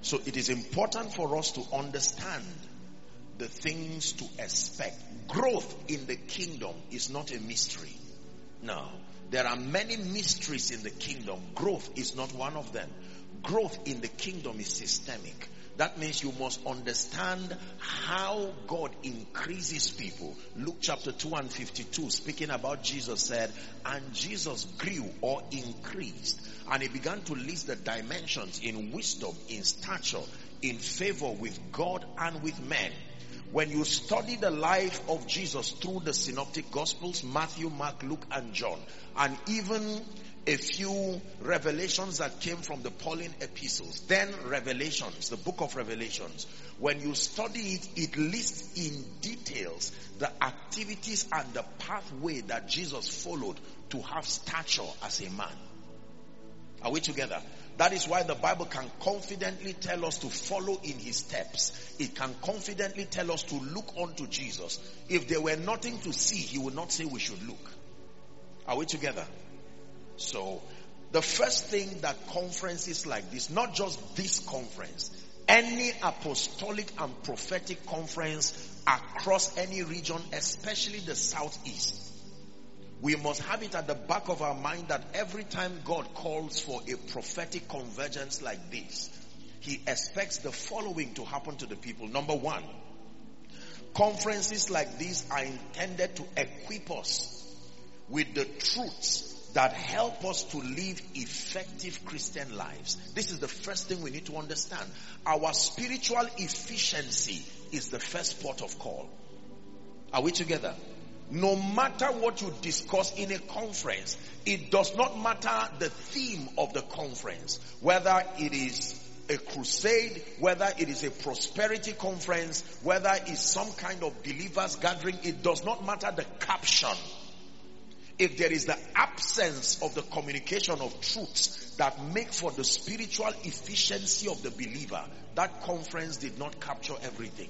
So it is important for us to understand the things to expect. Growth in the kingdom is not a mystery. No. There are many mysteries in the kingdom. Growth is not one of them. Growth in the kingdom is systemic. That means you must understand how God increases people. Luke chapter 2 and 52, speaking about Jesus, said, and Jesus grew or increased. And he began to list the dimensions in wisdom, in stature, in favor with God and with men. When you study the life of Jesus through the synoptic gospels, Matthew, Mark, Luke, and John, and even a few revelations that came from the Pauline epistles, then Revelations, the book of Revelations, when you study it, it lists in details the activities and the pathway that Jesus followed to have stature as a man. Are we together? That is why the Bible can confidently tell us to follow in his steps. It can confidently tell us to look unto Jesus. If there were nothing to see, he would not say we should look. Are we together? So, the first thing that conferences like this, not just this conference, any apostolic and prophetic conference across any region, especially the southeast, we must have it at the back of our mind that every time God calls for a prophetic convergence like this, he expects the following to happen to the people. Number one, conferences like these are intended to equip us with the truths that help us to live effective Christian lives. This is the first thing we need to understand. Our spiritual efficiency is the first port of call. Are we together? No matter what you discuss in a conference, it does not matter the theme of the conference, whether it is a crusade, whether it is a prosperity conference, whether it's some kind of believers gathering, it does not matter the caption. If there is the absence of the communication of truths that make for the spiritual efficiency of the believer, that conference did not capture everything.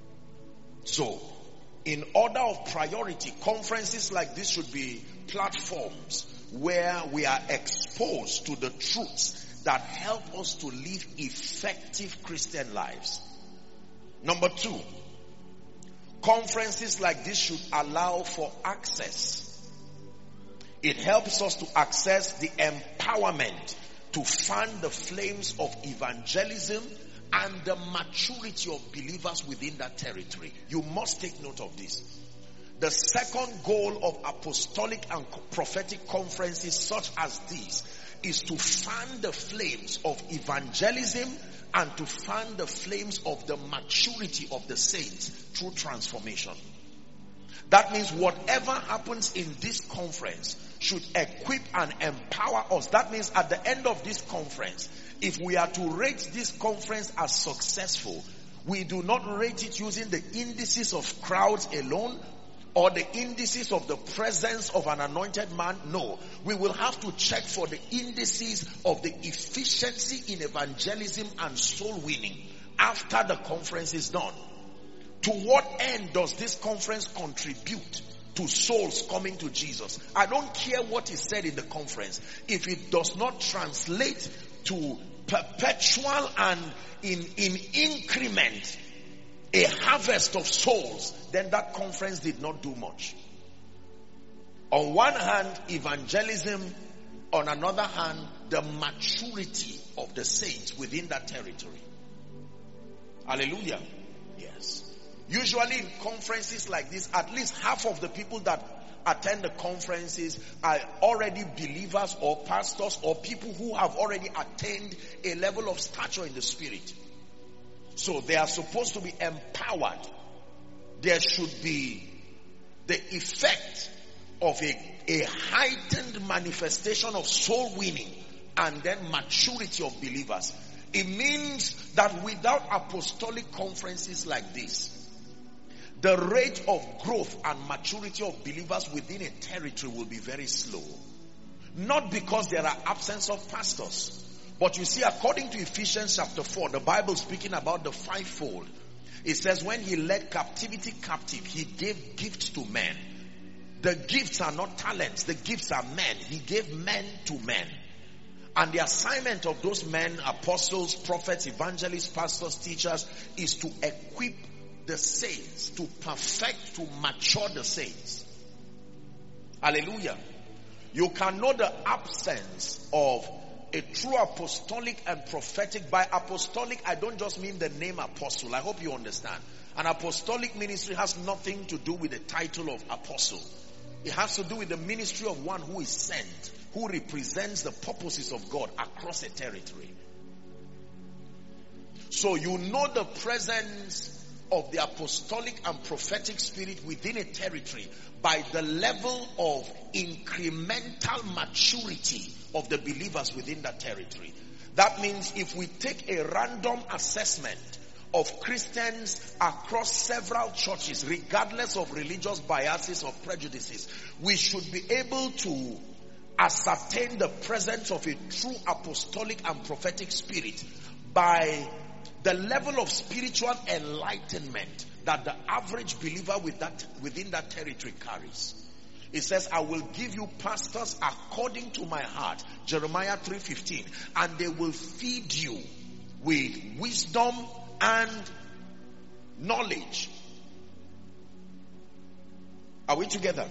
So, in order of priority, conferences like this should be platforms where we are exposed to the truths that help us to live effective Christian lives. Number two, conferences like this should allow for access. It helps us to access the empowerment to fan the flames of evangelism and the maturity of believers within that territory. You must take note of this. The second goal of apostolic and prophetic conferences such as these is to fan the flames of evangelism and to fan the flames of the maturity of the saints through transformation. That means whatever happens in this conference should equip and empower us. That means at the end of this conference, if we are to rate this conference as successful, we do not rate it using the indices of crowds alone or the indices of the presence of an anointed man. No, we will have to check for the indices of the efficiency in evangelism and soul winning after the conference is done. To what end does this conference contribute to souls coming to Jesus? I don't care what is said in the conference. If it does not translate to perpetual and in increment a harvest of souls, then that conference did not do much. On one hand, evangelism. On another hand, the maturity of the saints within that territory. Hallelujah. Yes. Usually in conferences like this, at least half of the people that attend the conferences are already believers or pastors or people who have already attained a level of stature in the spirit. So they are supposed to be empowered. There should be the effect of a heightened manifestation of soul winning and then maturity of believers. It means that without apostolic conferences like this, the rate of growth and maturity of believers within a territory will be very slow. Not because there are absence of pastors. But you see, according to Ephesians chapter 4, the Bible speaking about the fivefold. It says when he led captivity captive, he gave gifts to men. The gifts are not talents. The gifts are men. He gave men to men. And the assignment of those men, apostles, prophets, evangelists, pastors, teachers, is to equip the saints, to perfect, to mature the saints. Hallelujah. You can know the absence of a true apostolic and prophetic. By apostolic, I don't just mean the name apostle. I hope you understand. An apostolic ministry has nothing to do with the title of apostle. It has to do with the ministry of one who is sent, who represents the purposes of God across a territory. So you know the presence of the apostolic and prophetic spirit within a territory by the level of incremental maturity of the believers within that territory. That means if we take a random assessment of Christians across several churches, regardless of religious biases or prejudices, we should be able to ascertain the presence of a true apostolic and prophetic spirit by the level of spiritual enlightenment that the average believer within that territory carries. It says, I will give you pastors according to my heart, Jeremiah 3:15, and they will feed you with wisdom and knowledge. Are we together?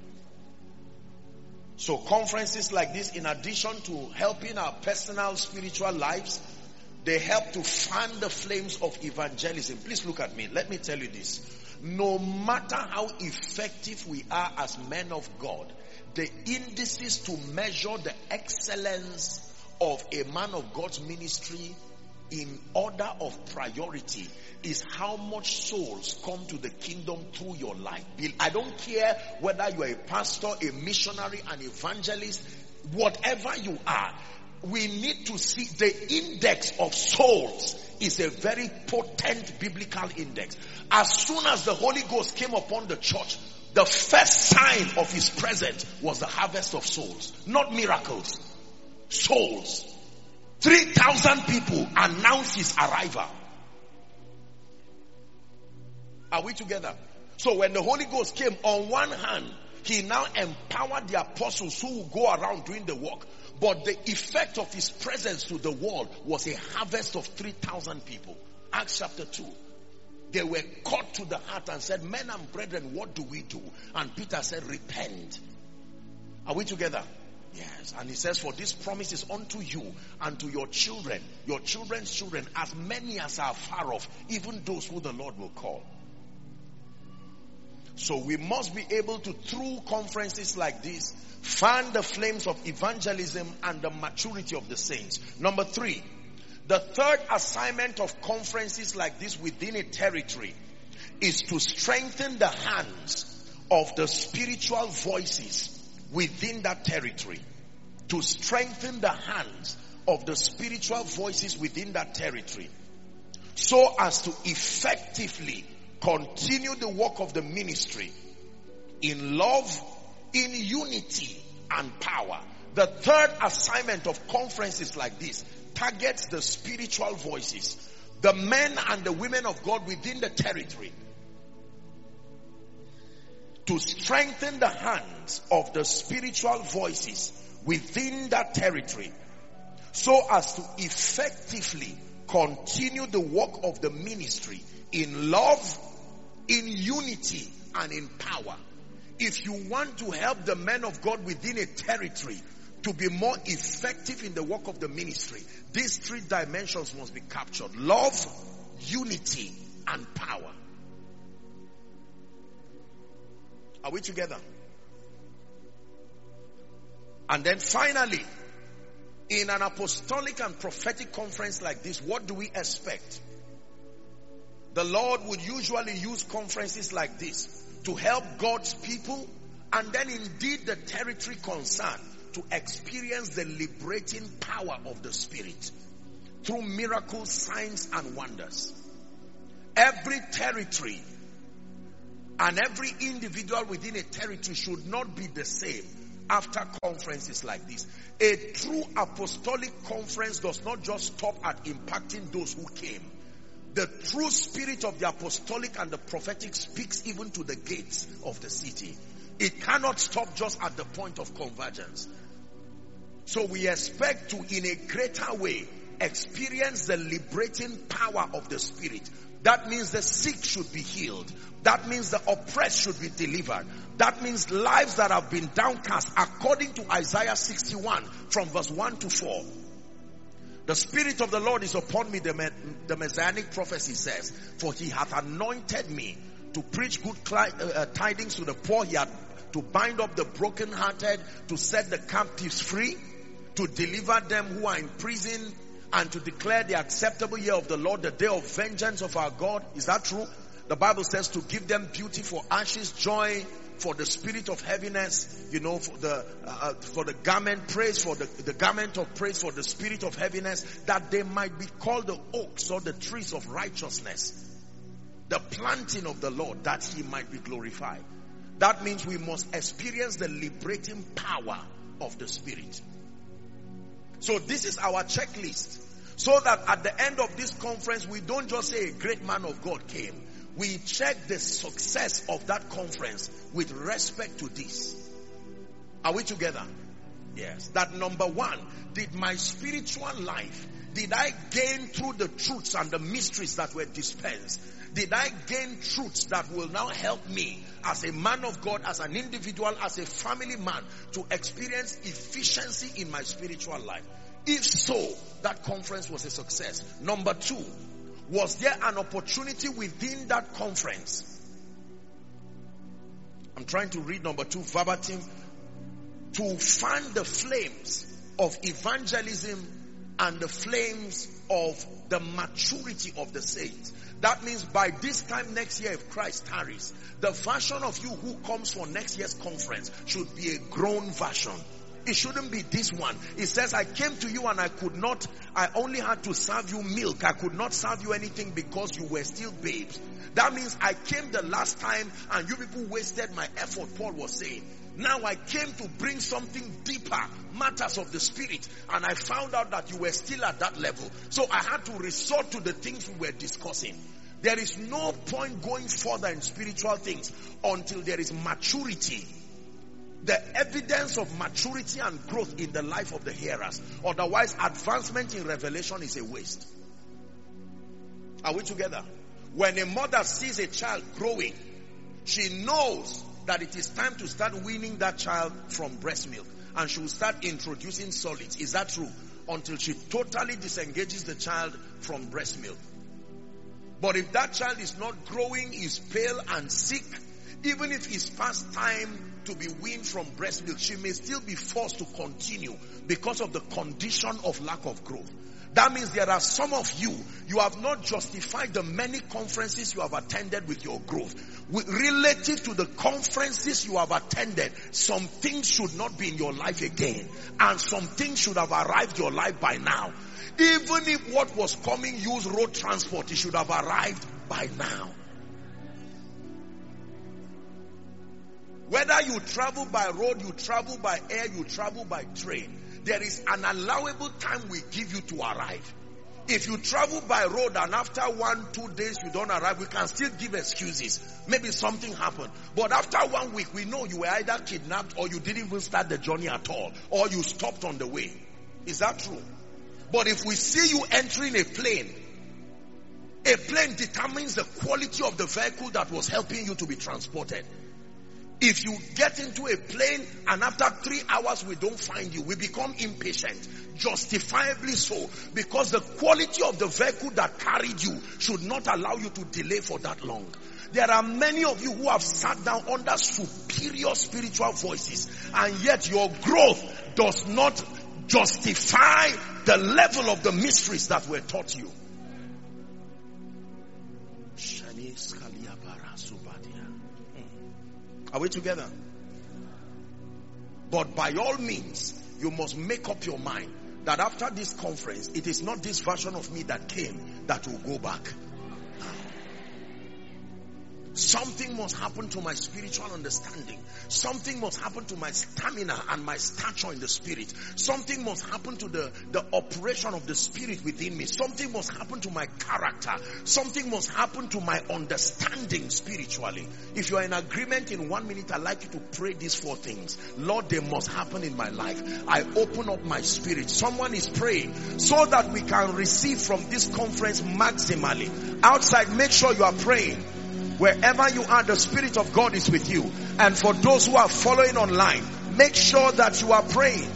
So conferences like this, in addition to helping our personal spiritual lives, they help to fan the flames of evangelism. Please look at me. Let me tell you this. No matter how effective we are as men of God, the indices to measure the excellence of a man of God's ministry in order of priority is how much souls come to the kingdom through your life. I don't care whether you are a pastor, a missionary, an evangelist, whatever you are. We need to see the index of souls is a very potent biblical index. As soon as the Holy Ghost came upon the church, the first sign of his presence was the harvest of souls. Not miracles. Souls. 3,000 people announced his arrival. Are we together? So when the Holy Ghost came, on one hand, he now empowered the apostles who will go around doing the work. But the effect of his presence to the world was a harvest of 3,000 people. Acts chapter 2. They were caught to the heart and said, men and brethren, what do we do? And Peter said, repent. Are we together? Yes. And he says, for this promise is unto you and to your children, your children's children, as many as are far off, even those who the Lord will call. So we must be able to, through conferences like this, fan the flames of evangelism and the maturity of the saints. Number 3, the third assignment of conferences like this within a territory is to strengthen the hands of the spiritual voices within that territory. To strengthen the hands of the spiritual voices within that territory, so as to effectively continue the work of the ministry in love, in unity and power. The third assignment of conferences like this targets the spiritual voices, the men and the women of God within the territory, to strengthen the hands of the spiritual voices within that territory, so as to effectively continue the work of the ministry in love, in unity and in power. If you want to help the men of God within a territory to be more effective in the work of the ministry, these 3 dimensions must be captured: love, unity and power. Are we together? And then finally, in an apostolic and prophetic conference like this, what do we expect? The Lord would usually use conferences like this to help God's people, and then indeed the territory concerned, to experience the liberating power of the Spirit through miracles, signs and wonders. Every territory and every individual within a territory should not be the same after conferences like this. A true apostolic conference does not just stop at impacting those who came. The true spirit of the apostolic and the prophetic speaks even to the gates of the city. It cannot stop just at the point of convergence. So we expect to, in a greater way, experience the liberating power of the Spirit. That means the sick should be healed. That means the oppressed should be delivered. That means lives that have been downcast, according to Isaiah 61 from verse 1 to 4. The Spirit of the Lord is upon me, the Messianic prophecy says, for he hath anointed me to preach good tidings to the poor, he hath to bind up the brokenhearted, to set the captives free, to deliver them who are in prison, and to declare the acceptable year of the Lord, the day of vengeance of our God. Is that true? The Bible says to give them beauty for ashes, joy for the spirit of heaviness, you know, for the garment, praise for the garment of praise for the spirit of heaviness, that they might be called the oaks or the trees of righteousness, the planting of the Lord, that he might be glorified. That means we must experience the liberating power of the Spirit. So this is our checklist, so that at the end of this conference, we don't just say a great man of God came. We check the success of that conference with respect to this. Are we together? Yes. That number one, did my spiritual life, did I gain through the truths and the mysteries that were dispensed? Did I gain truths that will now help me as a man of God, as an individual, as a family man, to experience efficiency in my spiritual life? If so, that conference was a success. Number two, was there an opportunity within that conference? I'm trying to read number two verbatim. To fan the flames of evangelism and the flames of the maturity of the saints. That means by this time next year, if Christ tarries, the version of you who comes for next year's conference should be a grown version. It shouldn't be this one. It says, I came to you and I only had to serve you milk. I could not serve you anything because you were still babes. That means I came the last time and you people wasted my effort, Paul was saying. Now I came to bring something deeper, matters of the Spirit, and I found out that you were still at that level. So I had to resort to the things we were discussing. There is no point going further in spiritual things until there is maturity. The evidence of maturity and growth in the life of the hearers. Otherwise, advancement in revelation is a waste. Are we together? When a mother sees a child growing, she knows that it is time to start weaning that child from breast milk, and she will start introducing solids. Is that true? Until she totally disengages the child from breast milk. But if that child is not growing, is pale and sick, even if it's past time to be weaned from breast milk, she may still be forced to continue because of the condition of lack of growth. That means there are some of you have not justified the many conferences you have attended with your growth. Relative to the conferences you have attended, some things should not be in your life again. And some things should have arrived your life by now. Even if what was coming used road transport, it should have arrived by now. Whether you travel by road, you travel by air, you travel by train, there is an allowable time we give you to arrive. If you travel by road and after 1-2 days you don't arrive, we can still give excuses. Maybe something happened. But after 1 week, we know you were either kidnapped or you didn't even start the journey at all. Or you stopped on the way. Is that true? But if we see you entering a plane determines the quality of the vehicle that was helping you to be transported. If you get into a plane and after 3 hours we don't find you, we become impatient. Justifiably so. Because the quality of the vehicle that carried you should not allow you to delay for that long. There are many of you who have sat down under superior spiritual voices, and yet your growth does not justify the level of the mysteries that were taught you. Are we together? But by all means, you must make up your mind that after this conference, it is not this version of me that came that will go back. Something must happen to my spiritual understanding. Something must happen to my stamina and my stature in the spirit. Something must happen to the operation of the spirit within me. Something must happen to my character. Something must happen to my understanding spiritually. If you are in agreement in 1 minute, I'd like you to pray these 4 things. Lord, they must happen in my life. I open up my spirit. Someone is praying so that we can receive from this conference maximally. Outside, make sure you are praying. Wherever you are, the Spirit of God is with you. And for those who are following online, make sure that you are praying.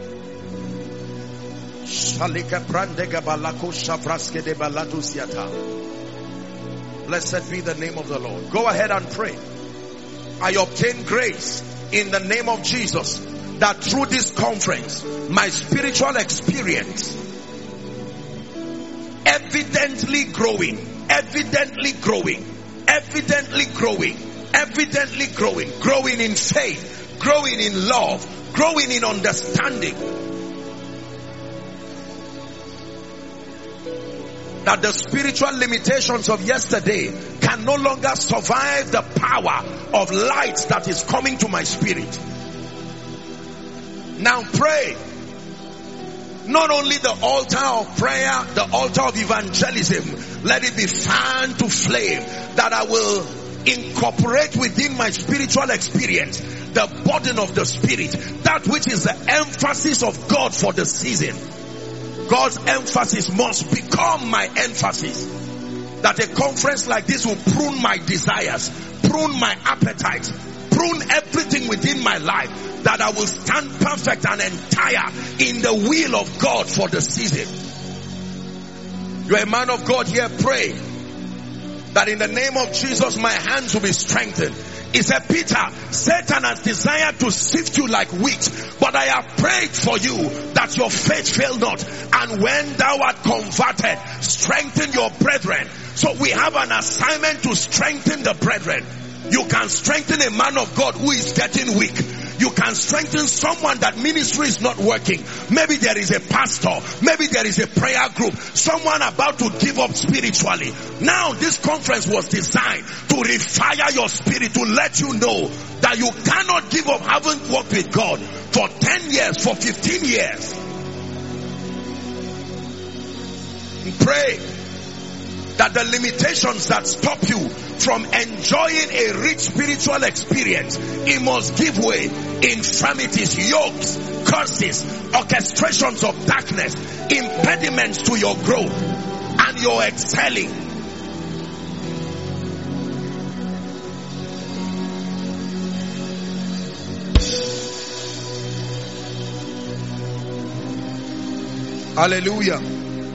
Blessed be the name of the Lord. Go ahead and pray. I obtain grace in the name of Jesus that through this conference, my spiritual experience evidently growing, growing in faith, growing in love, growing in understanding. That the spiritual limitations of yesterday can no longer survive the power of light that is coming to my spirit. Now pray. Not only the altar of prayer, the altar of evangelism, let it be fanned to flame, that I will incorporate within my spiritual experience the burden of the Spirit, that which is the emphasis of God for the season. God's emphasis must become my emphasis. That a conference like this will prune my desires, prune my appetites, prune everything within my life, that I will stand perfect and entire in the will of God for the season. You're a man of God here, pray that in the name of Jesus my hands will be strengthened. He said, Peter, Satan has desired to sift you like wheat, but I have prayed for you that your faith fail not. And when thou art converted, strengthen your brethren. So we have an assignment to strengthen the brethren. You can strengthen a man of God who is getting weak. You can strengthen someone that ministry is not working. Maybe there is a pastor. Maybe there is a prayer group. Someone about to give up spiritually. Now this conference was designed to refire your spirit, to let you know that you cannot give up having worked with God for 10 years, for 15 years. Pray that the limitations that stop you from enjoying a rich spiritual experience, it must give way. Infirmities, yokes, curses, orchestrations of darkness, impediments to your growth and your excelling. Hallelujah.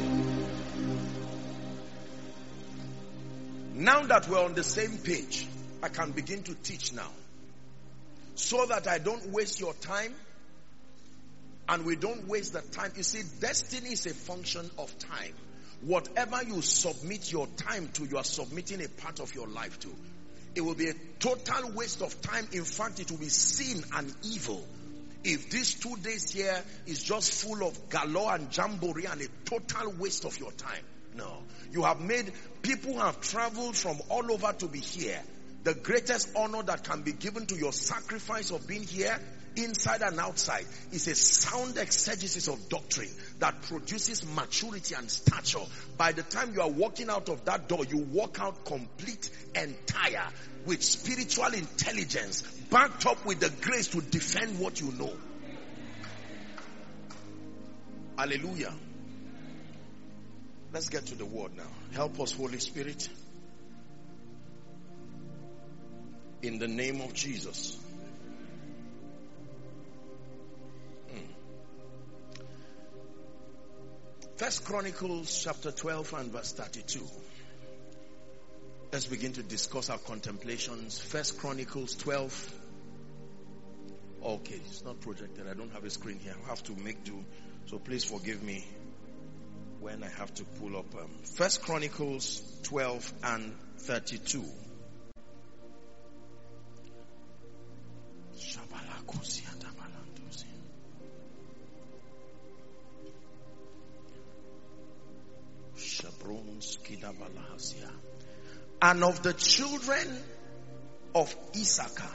Now that we're on the same page, I can begin to teach now. So that I don't waste your time and we don't waste the time. You see, destiny is a function of time. Whatever you submit your time to, you are submitting a part of your life to. It will be a total waste of time. In fact, it will be sin and evil if these 2 days here is just full of galore and jamboree and a total waste of your time. No. You have made, people have traveled from all over to be here. The greatest honor that can be given to your sacrifice of being here, inside and outside, is a sound exegesis of doctrine that produces maturity and stature. By the time you are walking out of that door, you walk out complete, entire, with spiritual intelligence, backed up with the grace to defend what you know. Hallelujah. Let's get to the word now. Help us, Holy Spirit. In the name of Jesus. First Chronicles chapter 12 and verse 32. Let's begin to discuss our contemplations. First Chronicles 12. Okay, it's not projected. I don't have a screen here. I have to make do. So please forgive me when I have to pull up First Chronicles 12 and 32. And of the children of Issachar,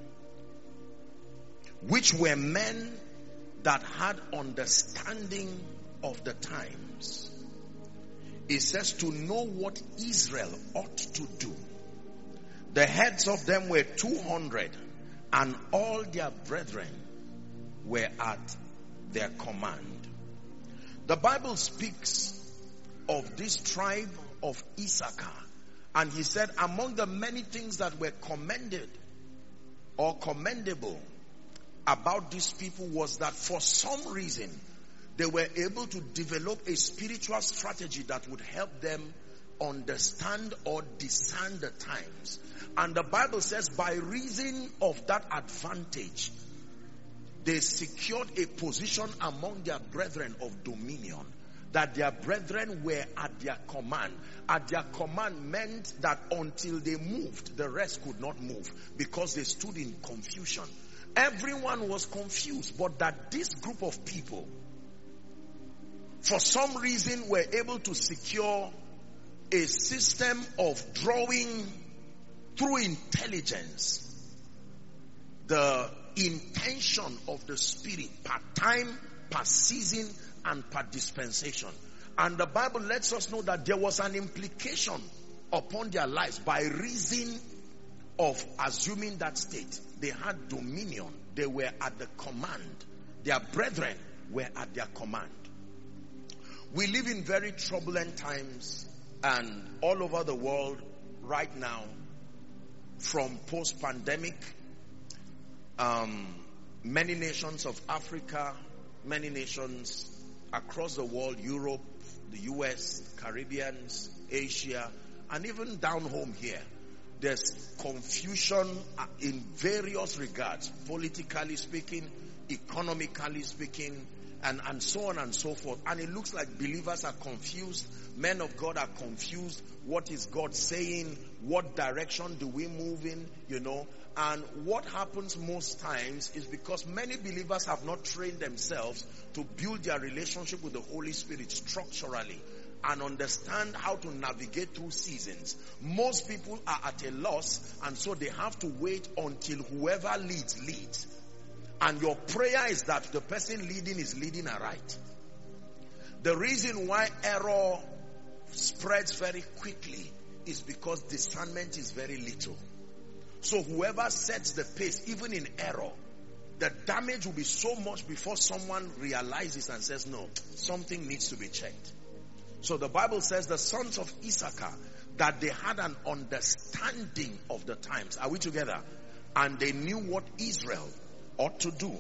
which were men that had understanding of the times. It says to know what Israel ought to do. The heads of them were 200, and all their brethren were at their command. The Bible speaks of this tribe of Issachar, and he said among the many things that were commended or commendable about these people was that for some reason they were able to develop a spiritual strategy that would help them understand or discern the times. And the Bible says by reason of that advantage, they secured a position among their brethren of dominion, that their brethren were at their command. At their command meant that until they moved, the rest could not move because they stood in confusion. Everyone was confused, but that this group of people, for some reason, were able to secure a system of drawing through intelligence the intention of the Spirit per time, per season, and per dispensation. And the Bible lets us know that there was an implication upon their lives by reason of assuming that state. They had dominion. They were at the command. Their brethren were at their command. We live in very turbulent times, and all over the world right now, from post-pandemic, many nations of Africa, many nations across the world, Europe, the US, Caribbeans, Asia, and even down home here, there's confusion in various regards, politically speaking, economically speaking, and so on and so forth. And it looks like believers are confused. Men of God are confused. What is God saying? What direction do we move in? You know. And what happens most times is because many believers have not trained themselves to build their relationship with the Holy Spirit structurally and understand how to navigate through seasons. Most people are at a loss, and so they have to wait until whoever leads. And your prayer is that the person leading is leading aright. The reason why error spreads very quickly is because discernment is very little. So whoever sets the pace, even in error, the damage will be so much before someone realizes and says, no, something needs to be checked. So the Bible says the sons of Issachar, that they had an understanding of the times. Are we together? And they knew what Israel ought to do.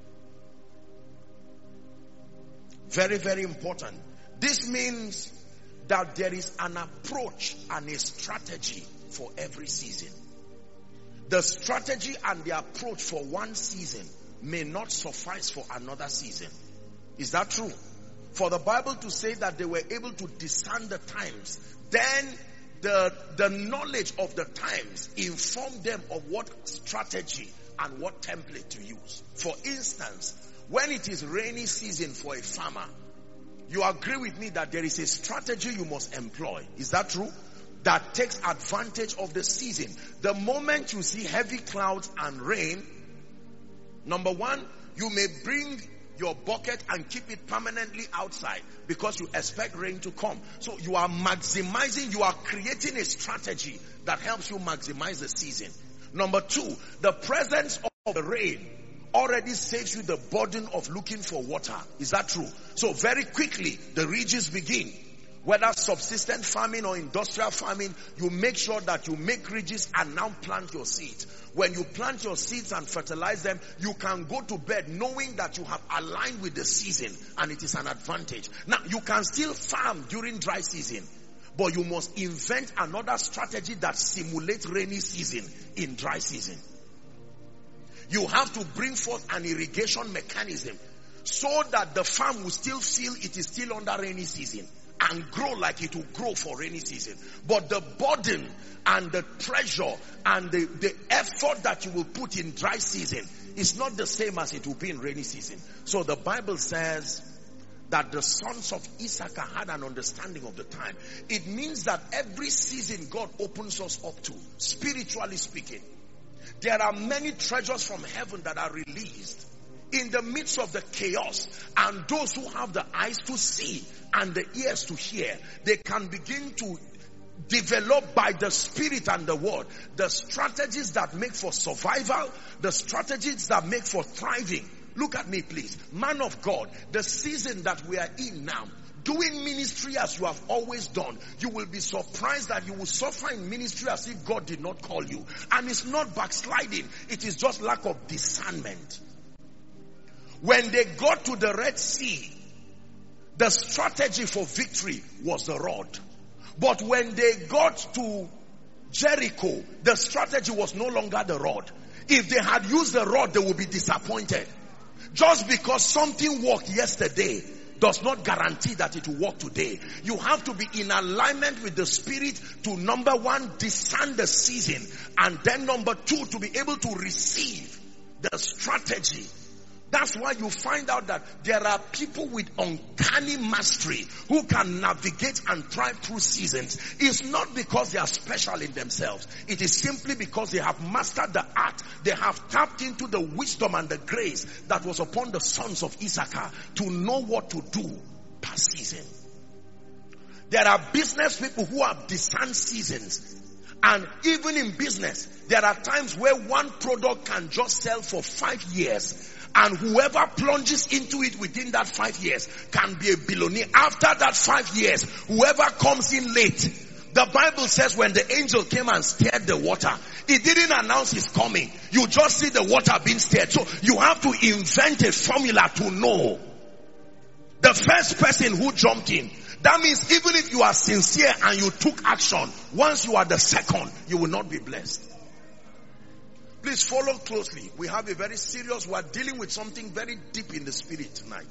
Very, very important. This means that there is an approach and a strategy for every season. The strategy and the approach for one season may not suffice for another season. Is that true? For the Bible to say that they were able to discern the times, then the knowledge of the times informed them of what strategy and what template to use. For instance, when it is rainy season for a farmer, you agree with me that there is a strategy you must employ. Is that true? That takes advantage of the season. The moment you see heavy clouds and rain, number one, you may bring your bucket and keep it permanently outside because you expect rain to come. So you are maximizing, you are creating a strategy that helps you maximize the season. Number two, the presence of the rain already saves you the burden of looking for water. Is that true? So very quickly, the ridges begin. Whether subsistent farming or industrial farming, you make sure that you make ridges and now plant your seeds. When you plant your seeds and fertilize them, you can go to bed knowing that you have aligned with the season, and it is an advantage. Now, you can still farm during dry season, but you must invent another strategy that simulates rainy season in dry season. You have to bring forth an irrigation mechanism so that the farm will still feel it is still under rainy season and grow like it will grow for rainy season. But the burden and the pressure and the effort that you will put in dry season is not the same as it will be in rainy season. So the Bible says that the sons of Issachar had an understanding of the time. It means that every season God opens us up to, spiritually speaking, There are many treasures from heaven that are released in the midst of the chaos, and those who have the eyes to see and the ears to hear, they can begin to develop by the Spirit and the Word the strategies that make for survival, the strategies that make for thriving. Look at me, please. Man of God, the season that we are in now, doing ministry as you have always done, you will be surprised that you will suffer in ministry as if God did not call you. And it's not backsliding, it is just lack of discernment. When they got to the Red Sea, the strategy for victory was the rod. But when they got to Jericho, the strategy was no longer the rod. If they had used the rod, they would be disappointed. Just because something worked yesterday does not guarantee that it will work today. You have to be in alignment with the Spirit to, number one, discern the season, and then number two, to be able to receive the strategy. That's why you find out that there are people with uncanny mastery who can navigate and thrive through seasons. It's not because they are special in themselves. It is simply because they have mastered the art. They have tapped into the wisdom and the grace that was upon the sons of Issachar to know what to do per season. There are business people who have discerned seasons. And even in business, there are times where one product can just sell for 5 years. And whoever plunges into it within that 5 years can be a billionaire. After that 5 years, whoever comes in late, the Bible says when the angel came and stirred the water, he didn't announce his coming. You just see the water being stirred. So you have to invent a formula to know. The first person who jumped in, that means even if you are sincere and you took action, once you are the second, you will not be blessed. Please follow closely. We are dealing with something very deep in the spirit tonight.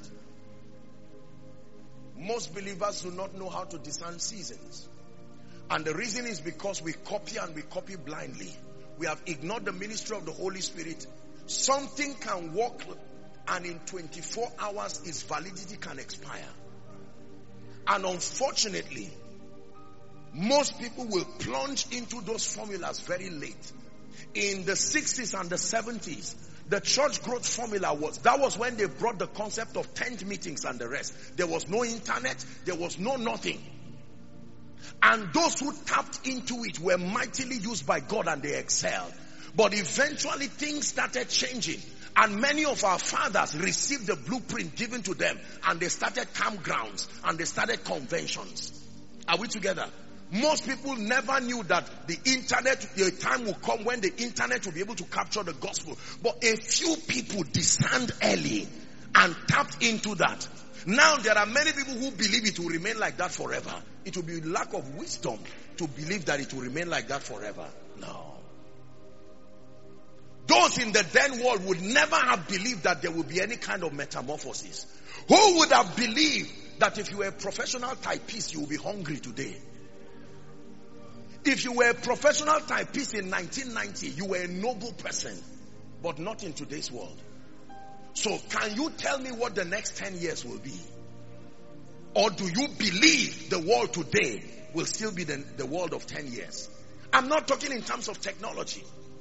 Most believers do not know how to discern seasons. And the reason is because we copy and we copy blindly. We have ignored the ministry of the Holy Spirit. Something can work and in 24 hours its validity can expire. And unfortunately, most people will plunge into those formulas very late. In the 60s and the 70s, the church growth formula was when they brought the concept of tent meetings and the rest. There was no internet, there was no nothing. And those who tapped into it were mightily used by God and they excelled. But eventually things started changing. And many of our fathers received the blueprint given to them. And they started campgrounds and they started conventions. Are we together? Most people never knew that the internet, the time will come when the internet will be able to capture the gospel. But a few people discerned early and tapped into that. Now there are many people who believe it will remain like that forever. It will be lack of wisdom to believe that it will remain like that forever. No. Those in the then world would never have believed that there would be any kind of metamorphosis. Who would have believed that if you were a professional typist, you would be hungry today? If you were a professional typist in 1990, you were a noble person, but not in today's world. So can you tell me what the next 10 years will be? Or do you believe the world today will still be the world of 10 years? I'm not talking in terms of technology.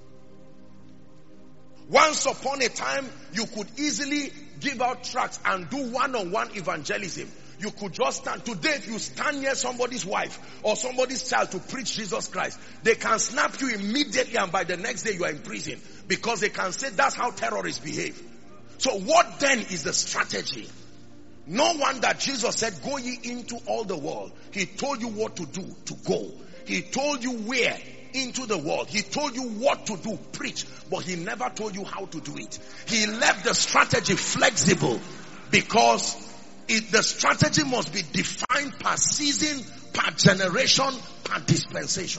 Once upon a time, you could easily give out tracts and do one-on-one evangelism. You could just stand. Today, if you stand near somebody's wife or somebody's child to preach Jesus Christ, they can snap you immediately and by the next day you are in prison. Because they can say that's how terrorists behave. So what then is the strategy? No wonder Jesus said, go ye into all the world. He told you what to do, to go. He told you where, into the world. He told you what to do, preach. But he never told you how to do it. He left the strategy flexible because the strategy must be defined per season, per generation, per dispensation.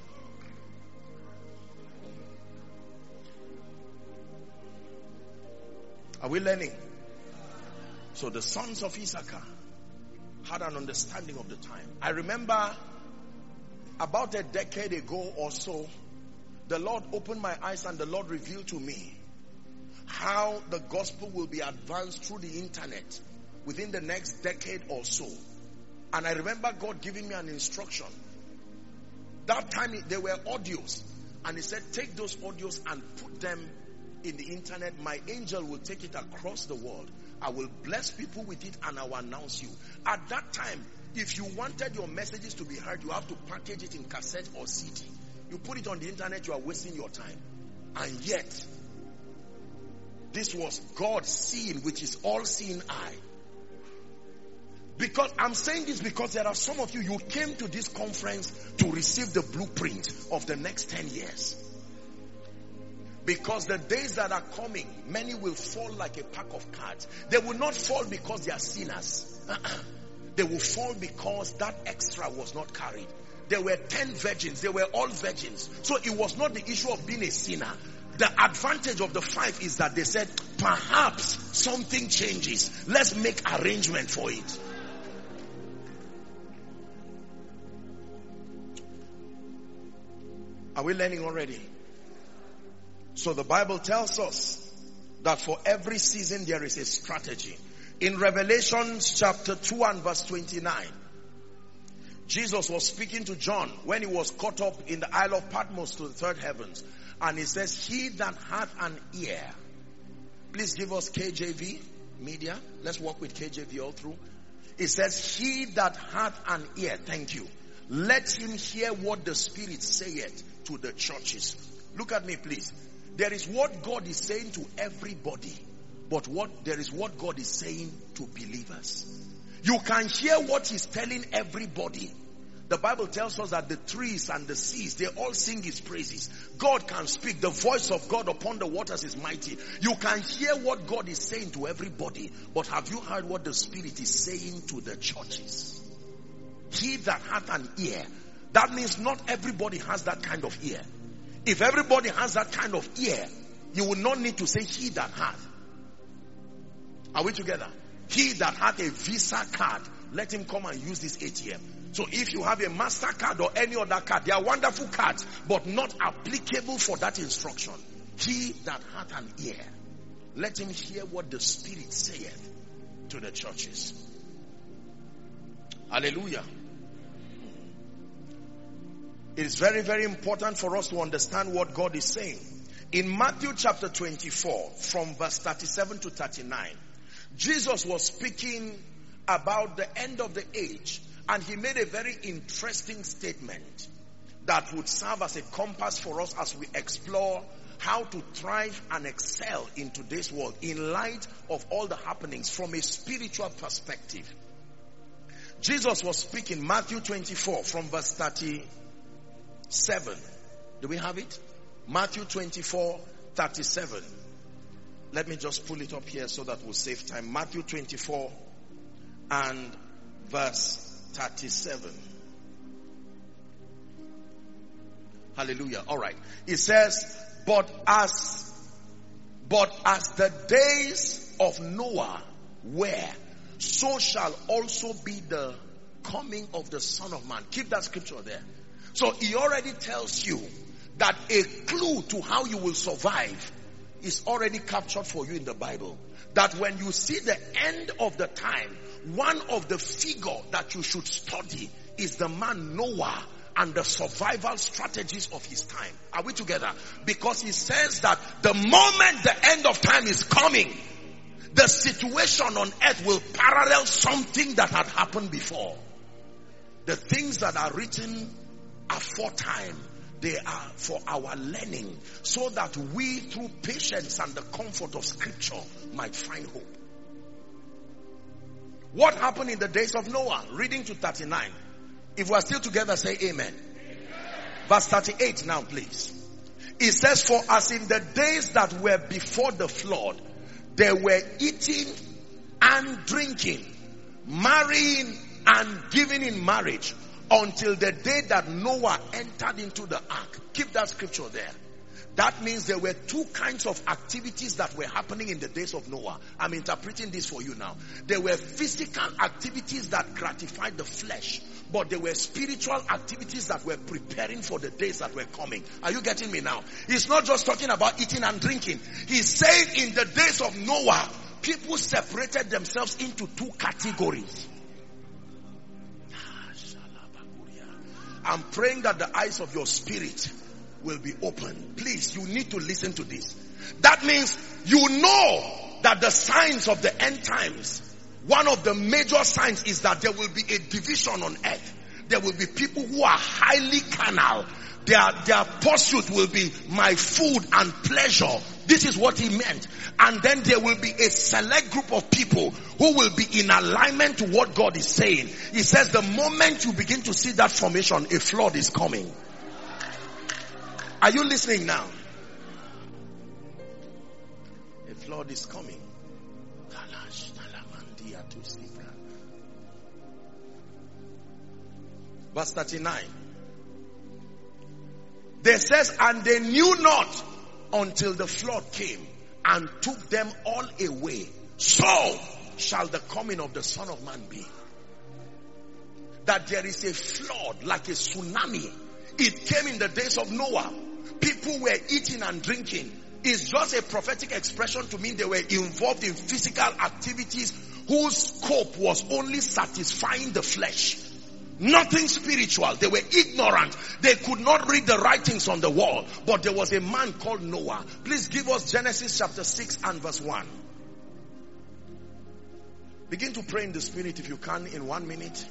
Are we learning? So the sons of Issachar had an understanding of the time. I remember about a decade ago or so, the Lord opened my eyes and the Lord revealed to me how the gospel will be advanced through the internet within the next decade or so. And I remember God giving me an instruction. That time there were audios. And he said, take those audios and put them in the internet. My angel will take it across the world. I will bless people with it and I will announce you. At that time, if you wanted your messages to be heard, you have to package it in cassette or CD. You put it on the internet, you are wasting your time. And yet, this was God seeing with his all-seeing eye. Because I'm saying this because there are some of you came to this conference to receive the blueprint of the next 10 years. Because the days that are coming, many will fall like a pack of cards. They will not fall because they are sinners. They will fall because that extra was not carried. There were 10 virgins. They were all virgins. So it was not the issue of being a sinner. The advantage of the 5 is that they said, perhaps something changes. Let's make arrangement for it. Are we learning already? So the Bible tells us that for every season there is a strategy. In Revelation chapter 2 and verse 29, Jesus was speaking to John when he was caught up in the Isle of Patmos to the third heavens. And he says, he that hath an ear. Please give us KJV media. Let's work with KJV all through. It says, he that hath an ear. Thank you. Let him hear what the Spirit saith to the churches. Look at me, please. There is what God is saying to everybody, but there is what God is saying to believers. You can hear what he's telling everybody. The Bible tells us that the trees and the seas, they all sing his praises. God can speak. The voice of God upon the waters is mighty. You can hear what God is saying to everybody, but have you heard what the Spirit is saying to the churches? He that hath an ear. That means not everybody has that kind of ear. If everybody has that kind of ear, you will not need to say he that hath. Are we together? He that hath a Visa card, let him come and use this ATM. So if you have a MasterCard or any other card, they are wonderful cards, but not applicable for that instruction. He that hath an ear, let him hear what the Spirit saith to the churches. Hallelujah. It is very, very important for us to understand what God is saying. In Matthew chapter 24, from verse 37 to 39, Jesus was speaking about the end of the age, and he made a very interesting statement that would serve as a compass for us as we explore how to thrive and excel in today's world in light of all the happenings from a spiritual perspective. Jesus was speaking, Matthew 24 from verse 37. Do we have it? Matthew 24, 37. Let me just pull it up here so that we'll save time. Matthew 24 and verse 37. Hallelujah. All right. It says, but as the days of Noah were, so shall also be the coming of the Son of Man. Keep that scripture there. So he already tells you that a clue to how you will survive is already captured for you in the Bible. That when you see the end of the time, one of the figure that you should study is the man Noah and the survival strategies of his time. Are we together? Because he says that the moment the end of time is coming, the situation on earth will parallel something that had happened before. The things that are written aforetime, they are for our learning, so that we, through patience and the comfort of scripture, might find hope. What happened in the days of Noah? Reading to 39. If we are still together, say amen. Verse 38 now, please. It says, for as in the days that were before the flood, they were eating and drinking, marrying and giving in marriage, until the day that Noah entered into the ark. Keep that scripture there. That means there were two kinds of activities that were happening in the days of Noah. I'm interpreting this for you now. There were physical activities that gratified the flesh, but there were spiritual activities that were preparing for the days that were coming. Are you getting me now? He's not just talking about eating and drinking. He's saying in the days of Noah, people separated themselves into two categories. I'm praying that the eyes of your spirit will be opened. Please, you need to listen to this. That means you know that the signs of the end times, one of the major signs is that there will be a division on earth. There will be people who are highly carnal. Their pursuit will be my food and pleasure. This is what he meant. And then there will be a select group of people who will be in alignment to what God is saying. He says the moment you begin to see that formation, a flood is coming. Are you listening now? A flood is coming. Verse 39. They says, and they knew not until the flood came and took them all away. So shall the coming of the Son of Man be. That there is a flood like a tsunami. It came in the days of Noah. People were eating and drinking. It's just a prophetic expression to mean they were involved in physical activities whose scope was only satisfying the flesh. Nothing spiritual. They were ignorant. They could not read the writings on the wall. But there was a man called Noah. Please give us Genesis chapter 6 and verse 1. Begin to pray in the spirit if you can in 1 minute.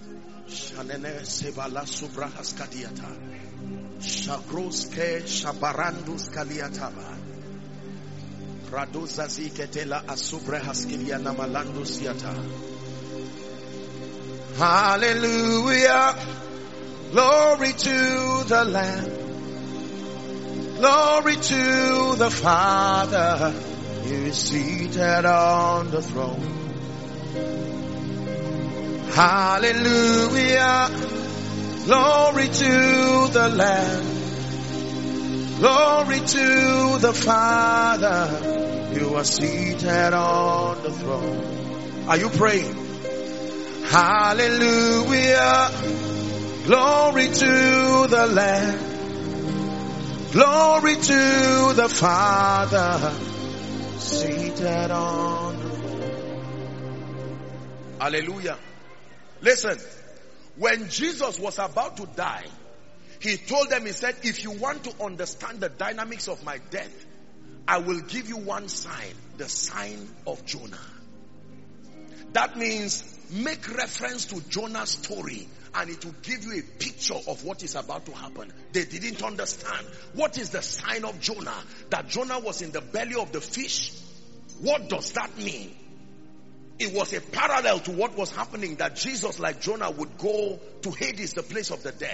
Shagroske shabarandus kaliataba. Radoza ziketela asubre haskiliana malandus yata. Hallelujah. Glory to the Lamb. Glory to the Father. He is seated on the throne. Hallelujah. Glory to the Lamb. Glory to the Father. You are seated on the throne. Are you praying? Hallelujah. Glory to the Lamb. Glory to the Father. Seated on the throne. Hallelujah. Listen. When Jesus was about to die, he told them, he said, if you want to understand the dynamics of my death, I will give you one sign, the sign of Jonah. That means make reference to Jonah's story and it will give you a picture of what is about to happen. They didn't understand. What is the sign of Jonah? That Jonah was in the belly of the fish? What does that mean? It was a parallel to what was happening, that Jesus, like Jonah, would go to Hades, the place of the dead,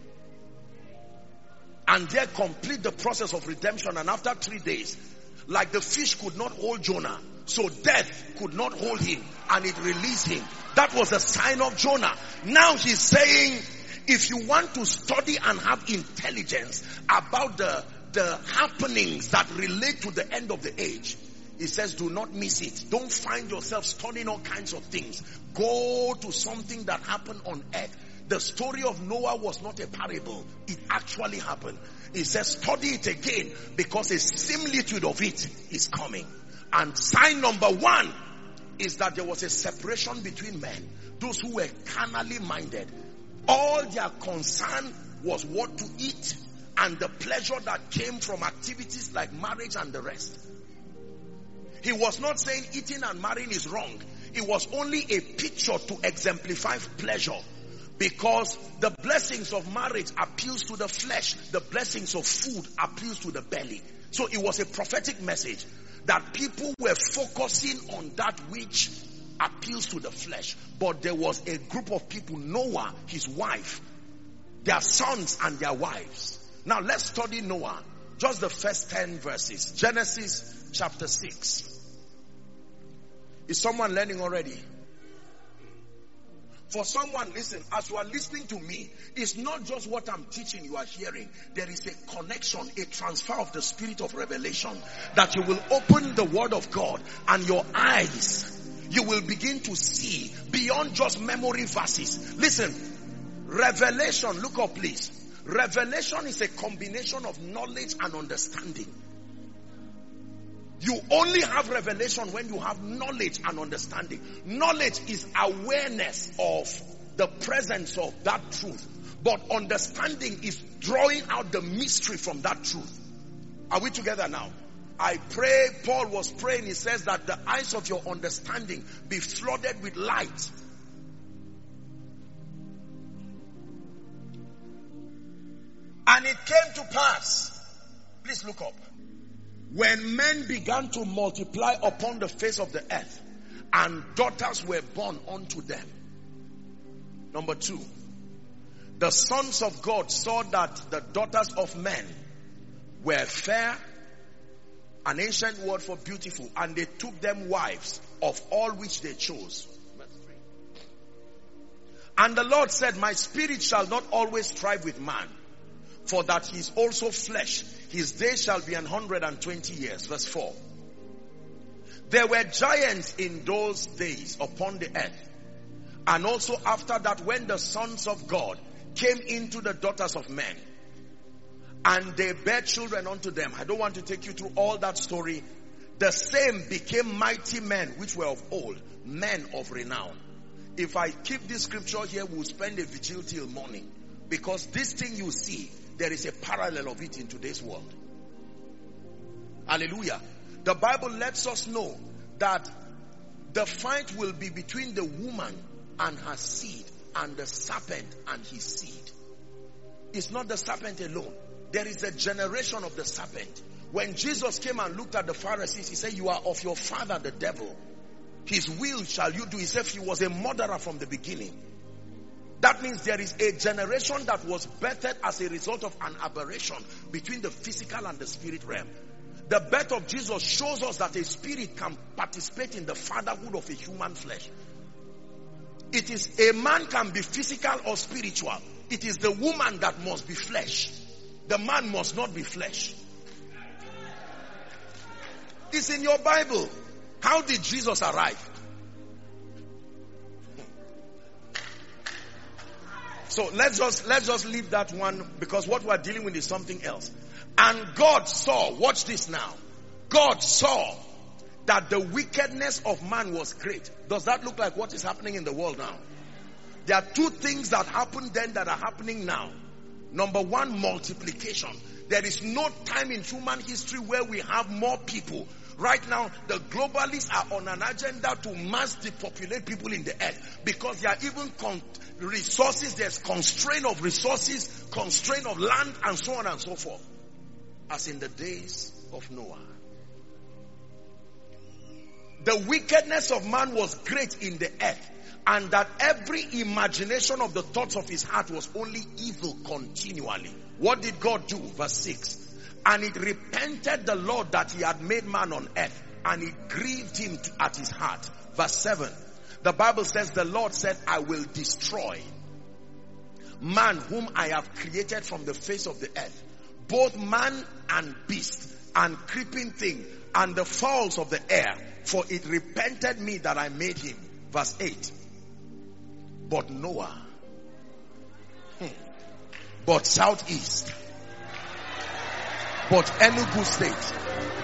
and there complete the process of redemption. And after 3 days, like the fish could not hold Jonah, so death could not hold him, and it released him. That was the sign of Jonah. Now he's saying, if you want to study and have intelligence about the happenings that relate to the end of the age, he says, do not miss it. Don't find yourself studying all kinds of things. Go to something that happened on earth. The story of Noah was not a parable. It actually happened. He says, study it again, because a similitude of it is coming. And sign number 1 is that there was a separation between men. Those who were carnally minded. All their concern was what to eat and the pleasure that came from activities like marriage and the rest. He was not saying eating and marrying is wrong. It was only a picture to exemplify pleasure. Because the blessings of marriage appeals to the flesh. The blessings of food appeals to the belly. So it was a prophetic message that people were focusing on that which appeals to the flesh. But there was a group of people, Noah, his wife, their sons and their wives. Now let's study Noah. Just the first 10 verses. Genesis chapter 6. Is someone learning already? For someone, listen, as you are listening to me, it's not just what I'm teaching you are hearing. There is a connection, a transfer of the spirit of revelation, that you will open the word of God and your eyes, you will begin to see beyond just memory verses. Listen, revelation, look up please. Revelation is a combination of knowledge and understanding. You only have revelation when you have knowledge and understanding. Knowledge is awareness of the presence of that truth. But understanding is drawing out the mystery from that truth. Are we together now? I pray, Paul was praying, he says that the eyes of your understanding be flooded with light. And it came to pass, please look up, when men began to multiply upon the face of the earth, and daughters were born unto them. Number 2, the sons of God saw that the daughters of men were fair, an ancient word for beautiful, and they took them wives of all which they chose. And the Lord said, my spirit shall not always strive with man, for that he is also flesh. His days shall be 120 years. Verse 4. There were giants in those days upon the earth. And also after that, when the sons of God came into the daughters of men, and they bare children unto them. I don't want to take you through all that story. The same became mighty men which were of old, men of renown. If I keep this scripture here, we'll spend a vigil till morning. Because this thing you see, there is a parallel of it in today's world. Hallelujah. The Bible lets us know that the fight will be between the woman and her seed, and the serpent and his seed. It's not the serpent alone. There is a generation of the serpent. When Jesus came and looked at the Pharisees, he said, you are of your father the devil. His will shall you do. He said he was a murderer from the beginning. That means there is a generation that was birthed as a result of an aberration between the physical and the spirit realm. The birth of Jesus shows us that a spirit can participate in the fatherhood of a human flesh. It is a man can be physical or spiritual. It is the woman that must be flesh. The man must not be flesh. It's in your Bible. How did Jesus arrive? So let's just leave that one, because what we're dealing with is something else. And God saw, watch this now. God saw that the wickedness of man was great. Does that look like what is happening in the world now? There are two things that happened then that are happening now. Number one, multiplication. There is no time in human history where we have more people. Right now, the globalists are on an agenda to mass depopulate people in the earth, because there are even resources, there's constraint of resources, constraint of land, and so on and so forth. As in the days of Noah. The wickedness of man was great in the earth, and that every imagination of the thoughts of his heart was only evil continually. What did God do? Verse 6. And it repented the Lord that he had made man on earth, and it grieved him at his heart. Verse 7. The Bible says the Lord said, I will destroy man whom I have created from the face of the earth, both man and beast, and creeping thing, and the fowls of the air, for it repented me that I made him. Verse 8. But Noah, but southeast, but Enugu state,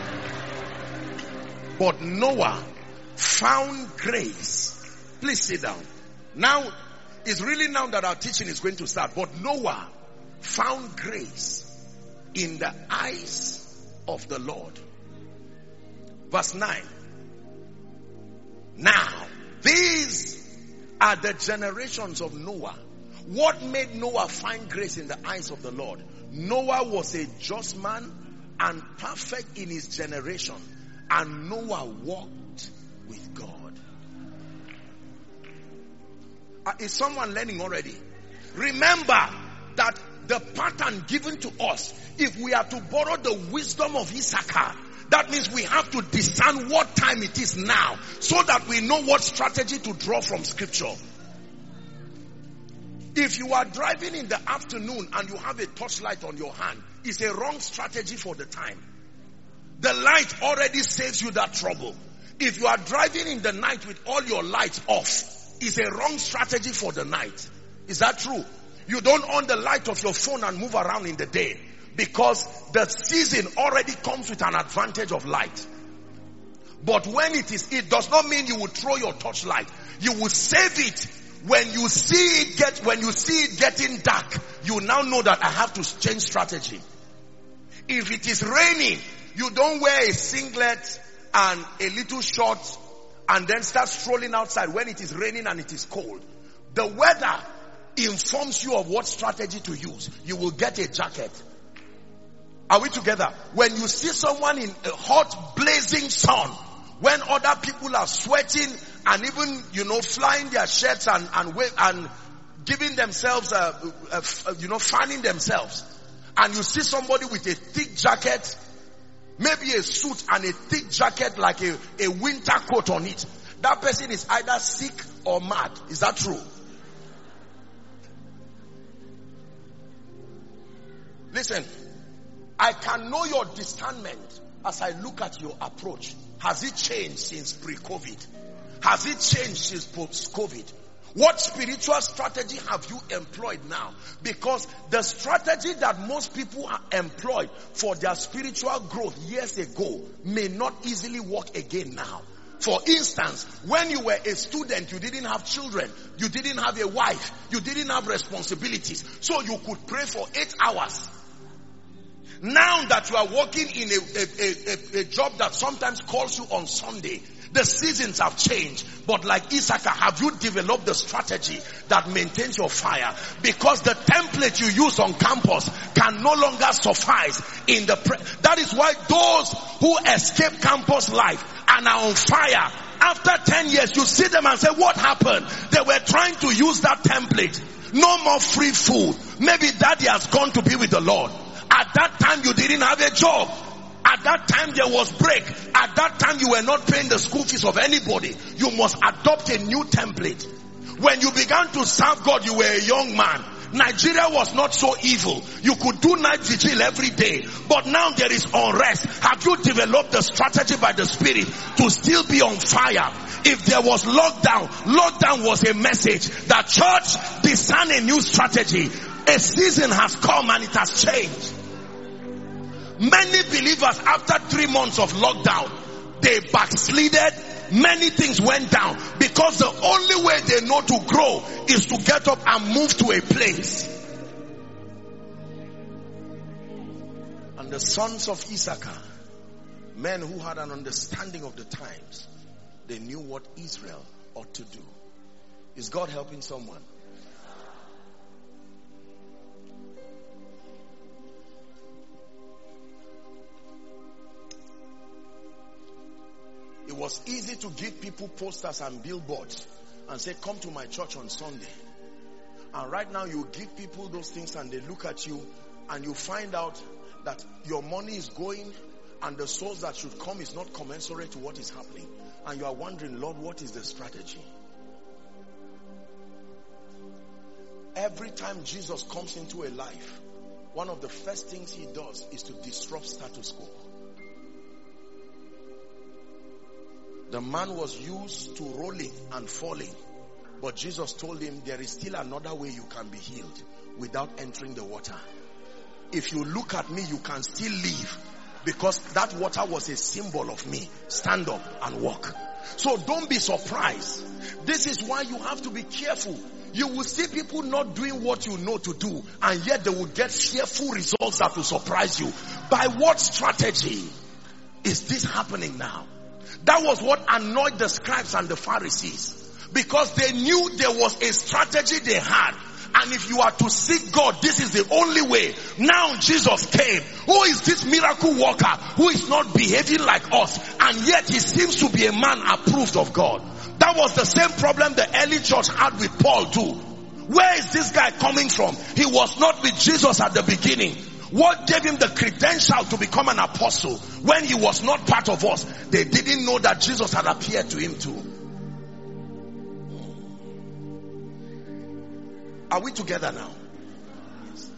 but Noah found grace. Please sit down. Now, it's really now that our teaching is going to start. But Noah found grace in the eyes of the Lord. Verse 9. Now, these are the generations of Noah. What made Noah find grace in the eyes of the Lord? Noah was a just man and perfect in his generation. And Noah walked with God. Is someone learning already? Remember that the pattern given to us, if we are to borrow the wisdom of Issachar, that means we have to discern what time it is now, so that we know what strategy to draw from scripture. If you are driving in the afternoon and you have a torchlight on your hand, it's a wrong strategy for the time. The light already saves you that trouble. If you are driving in the night with all your lights off, it's a wrong strategy for the night. Is that true? You don't on the light of your phone and move around in the day, because the season already comes with an advantage of light. But when it does not mean you will throw your torchlight. You will save it When you see it getting dark, you now know that I have to change strategy. If it is raining, you don't wear a singlet and a little short and then start strolling outside when it is raining and it is cold. The weather informs you of what strategy to use. You will get a jacket. Are we together? When you see someone in a hot blazing sun, when other people are sweating and even, flying their shirts and giving themselves, fanning themselves, and you see somebody with a thick jacket, maybe a suit and a thick jacket like a winter coat on it, that person is either sick or mad. Is that true? Listen, I can know your discernment as I look at your approach. Has it changed since pre-COVID? Has it changed since post-COVID? What spiritual strategy have you employed now? Because the strategy that most people are employed for their spiritual growth years ago may not easily work again now. For instance, when you were a student, you didn't have children, you didn't have a wife, you didn't have responsibilities, so you could pray for 8 hours. Now that you are working in a job that sometimes calls you on Sunday, the seasons have changed. But like Issachar, have you developed the strategy that maintains your fire? Because the template you use on campus can no longer suffice in the that is why those who escape campus life and are on fire, after 10 years, you see them and say, what happened? They were trying to use that template. No more free food. Maybe daddy has gone to be with the Lord. At that time, you didn't have a job. At that time, there was break. At that time, you were not paying the school fees of anybody. You must adopt a new template. When you began to serve God, you were a young man. Nigeria was not so evil. You could do night vigil every day. But now there is unrest. Have you developed the strategy by the Spirit to still be on fire? If there was lockdown was a message that church, discern a new strategy. A season has come and it has changed. Many believers, after 3 months of lockdown, they backslided. Many things went down because the only way they know to grow is to get up and move to a place. And the sons of Issachar, men who had an understanding of the times, they knew what Israel ought to do. Is God helping someone? It was easy to give people posters and billboards and say, come to my church on Sunday. And right now you give people those things and they look at you and you find out that your money is going and the souls that should come is not commensurate to what is happening. And you are wondering, Lord, what is the strategy? Every time Jesus comes into a life, one of the first things he does is to disrupt status quo. The man was used to rolling and falling. But Jesus told him there is still another way you can be healed without entering the water. If you look at me, you can still live because that water was a symbol of me. Stand up and walk. So don't be surprised. This is why you have to be careful. You will see people not doing what you know to do and yet they will get fearful results that will surprise you. By what strategy is this happening now? That was what annoyed the scribes and the Pharisees, because they knew there was a strategy they had. And if you are to seek God, this is the only way. Now Jesus came. Who is this miracle worker who is not behaving like us? And yet he seems to be a man approved of God. That was the same problem the early church had with Paul too. Where is this guy coming from? He was not with Jesus at the beginning. What gave him the credential to become an apostle when he was not part of us? They didn't know that Jesus had appeared to him too. Are we together now? Yes.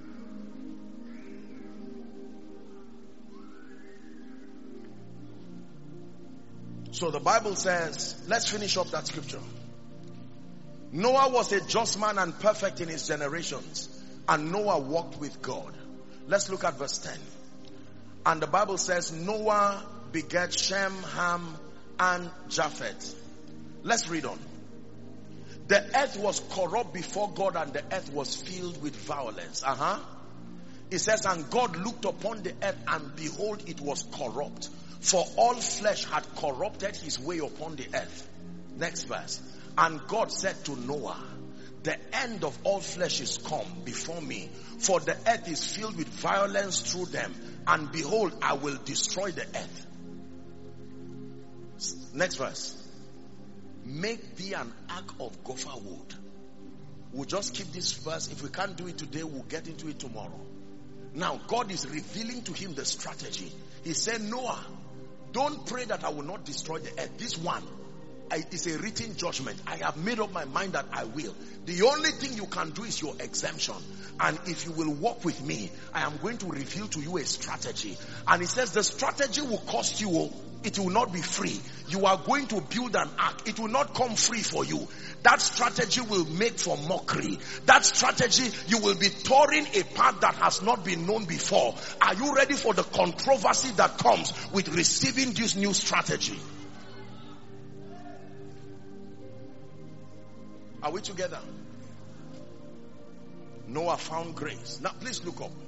So the Bible says, let's finish up that scripture. Noah was a just man and perfect in his generations, and Noah walked with God. Let's look at verse 10. And the Bible says, Noah begat Shem, Ham, and Japheth. Let's read on. The earth was corrupt before God, and the earth was filled with violence. It says, and God looked upon the earth, and behold, it was corrupt. For all flesh had corrupted his way upon the earth. Next verse. And God said to Noah, the end of all flesh is come before me, for the earth is filled with violence through them. And behold, I will destroy the earth. Next verse. Make thee an ark of gopher wood. We'll just keep this verse. If we can't do it today, we'll get into it tomorrow. Now, God is revealing to him the strategy. He said, Noah, don't pray that I will not destroy the earth. This one is a written judgment. I have made up my mind that I will. The only thing you can do is your exemption. And if you will walk with me, I am going to reveal to you a strategy. And he says the strategy will cost you. It will not be free. You are going to build an ark. It will not come free for you. That strategy will make for mockery. That strategy, you will be touring a path that has not been known before. Are you ready for the controversy that comes with receiving this new strategy? Are we together? Noah found grace. Now please look up.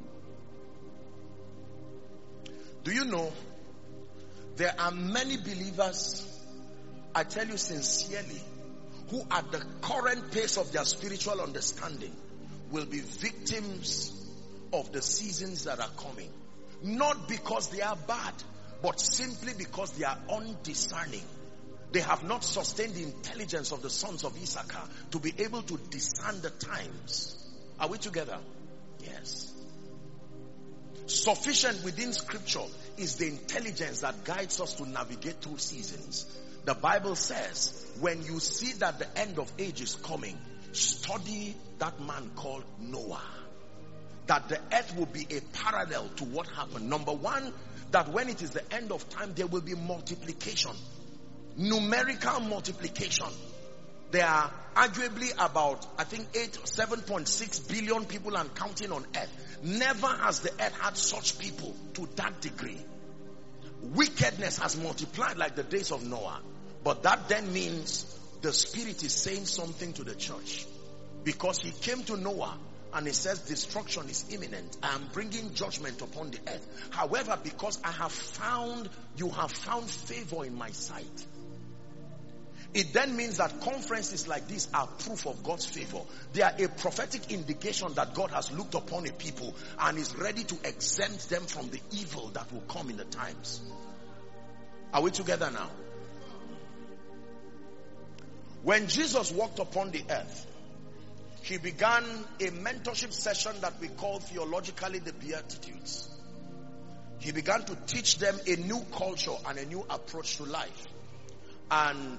Do you know there are many believers, I tell you sincerely, who at the current pace of their spiritual understanding will be victims of the seasons that are coming. Not because they are bad, but simply because they are undiscerning. They have not sustained the intelligence of the sons of Issachar to be able to discern the times. Are we together? Yes. Sufficient within scripture is the intelligence that guides us to navigate through seasons. The Bible says, when you see that the end of age is coming, study that man called Noah. That the earth will be a parallel to what happened. Number one, that when it is the end of time, there will be multiplication. Numerical multiplication. There are arguably about, I think, 7.6 billion people and counting on earth. Never has the earth had such people to that degree. Wickedness has multiplied like the days of Noah. But that then means the Spirit is saying something to the church. Because he came to Noah and he says destruction is imminent. I am bringing judgment upon the earth. However, because you have found favor in my sight. It then means that conferences like this are proof of God's favor. They are a prophetic indication that God has looked upon a people and is ready to exempt them from the evil that will come in the times. Are we together now? When Jesus walked upon the earth, he began a mentorship session that we call theologically the Beatitudes. He began to teach them a new culture and a new approach to life. And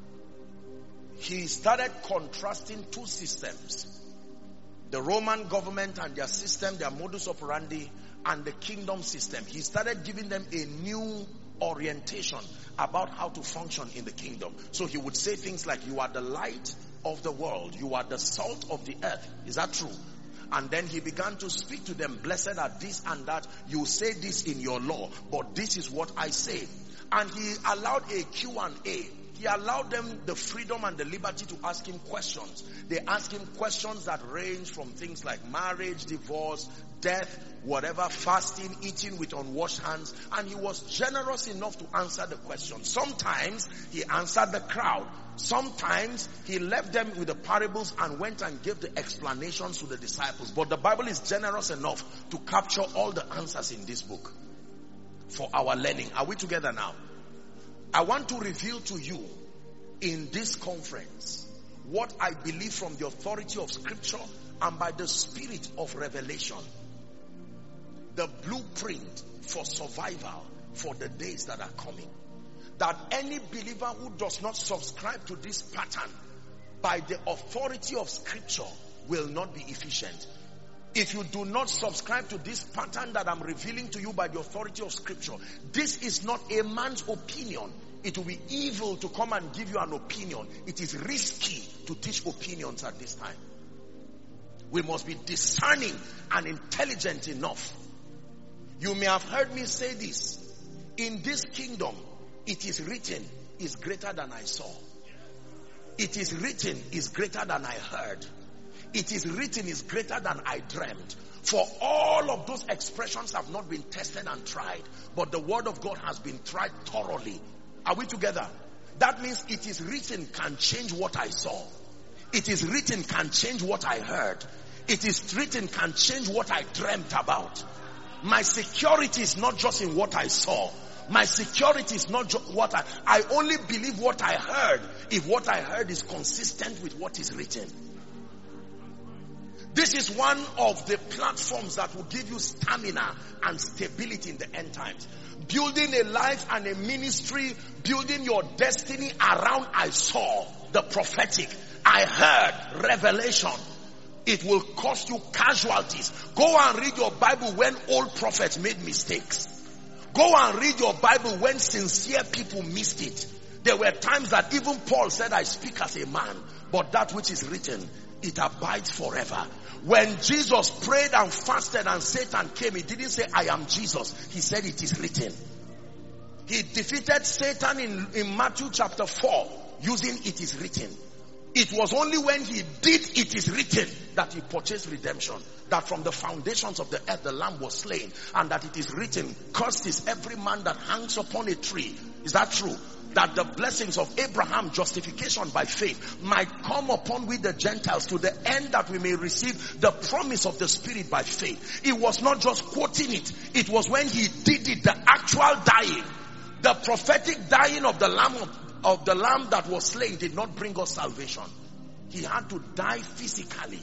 he started contrasting two systems. The Roman government and their system, their modus operandi, and the kingdom system. He started giving them a new orientation about how to function in the kingdom. So he would say things like, you are the light of the world. You are the salt of the earth. Is that true? And then he began to speak to them. Blessed are this and that. You say this in your law, but this is what I say. And he allowed a Q&A. He allowed them the freedom and the liberty to ask him questions. They asked him questions that range from things like marriage, divorce, death, whatever, fasting, eating with unwashed hands. And he was generous enough to answer the questions. Sometimes he answered the crowd. Sometimes he left them with the parables and went and gave the explanations to the disciples. But the Bible is generous enough to capture all the answers in this book for our learning. Are we together now? I want to reveal to you in this conference what I believe from the authority of scripture and by the spirit of revelation. The blueprint for survival for the days that are coming. That any believer who does not subscribe to this pattern by the authority of scripture will not be efficient. If you do not subscribe to this pattern that I'm revealing to you by the authority of scripture, this is not a man's opinion. It will be evil to come and give you an opinion. It is risky to teach opinions at this time. We must be discerning and intelligent enough. You may have heard me say this. In this kingdom, it is written, is greater than I saw. It is written is greater than I heard. It is written is greater than I dreamt. For all of those expressions have not been tested and tried, but the word of God has been tried thoroughly. Are we together? That means it is written can change what I saw. It is written can change what I heard. It is written can change what I dreamt about. My security is not just in what I saw. My security is not just what I only believe what I heard if what I heard is consistent with what is written. This is one of the platforms that will give you stamina and stability in the end times. Building a life and a ministry, building your destiny around I saw, the prophetic, I heard, revelation. It will cost you casualties. Go and read your Bible when old prophets made mistakes. Go and read your Bible when sincere people missed it. There were times that even Paul said, I speak as a man, but that which is written, it abides forever. When Jesus prayed and fasted and Satan came, he didn't say, I am Jesus. He said, it is written. He defeated Satan in Matthew chapter 4 using it is written. It was only when he did it is written that he purchased redemption. That from the foundations of the earth the Lamb was slain. And that it is written, cursed is every man that hangs upon a tree. Is that true? That the blessings of Abraham, justification by faith, might come upon we the Gentiles to the end that we may receive the promise of the Spirit by faith. It was not just quoting it. It was when he did it, the actual dying. The prophetic dying of the lamb that was slain did not bring us salvation. He had to die physically.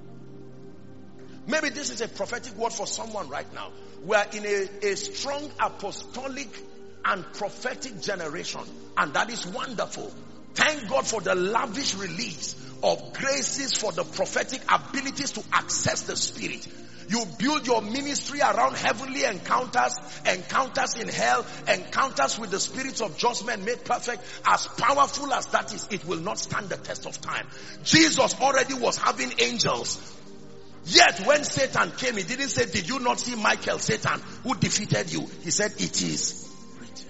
Maybe this is a prophetic word for someone right now. We are in a strong apostolic and prophetic generation, and that is wonderful. Thank God for the lavish release of graces for the prophetic abilities to access the Spirit. You build your ministry around heavenly encounters, encounters in hell, encounters with the spirits of just men made perfect. As powerful as that is, it will not stand the test of time. Jesus already was having angels. Yet when Satan came, he didn't say, did you not see Michael, Satan, who defeated you? He said, it is written.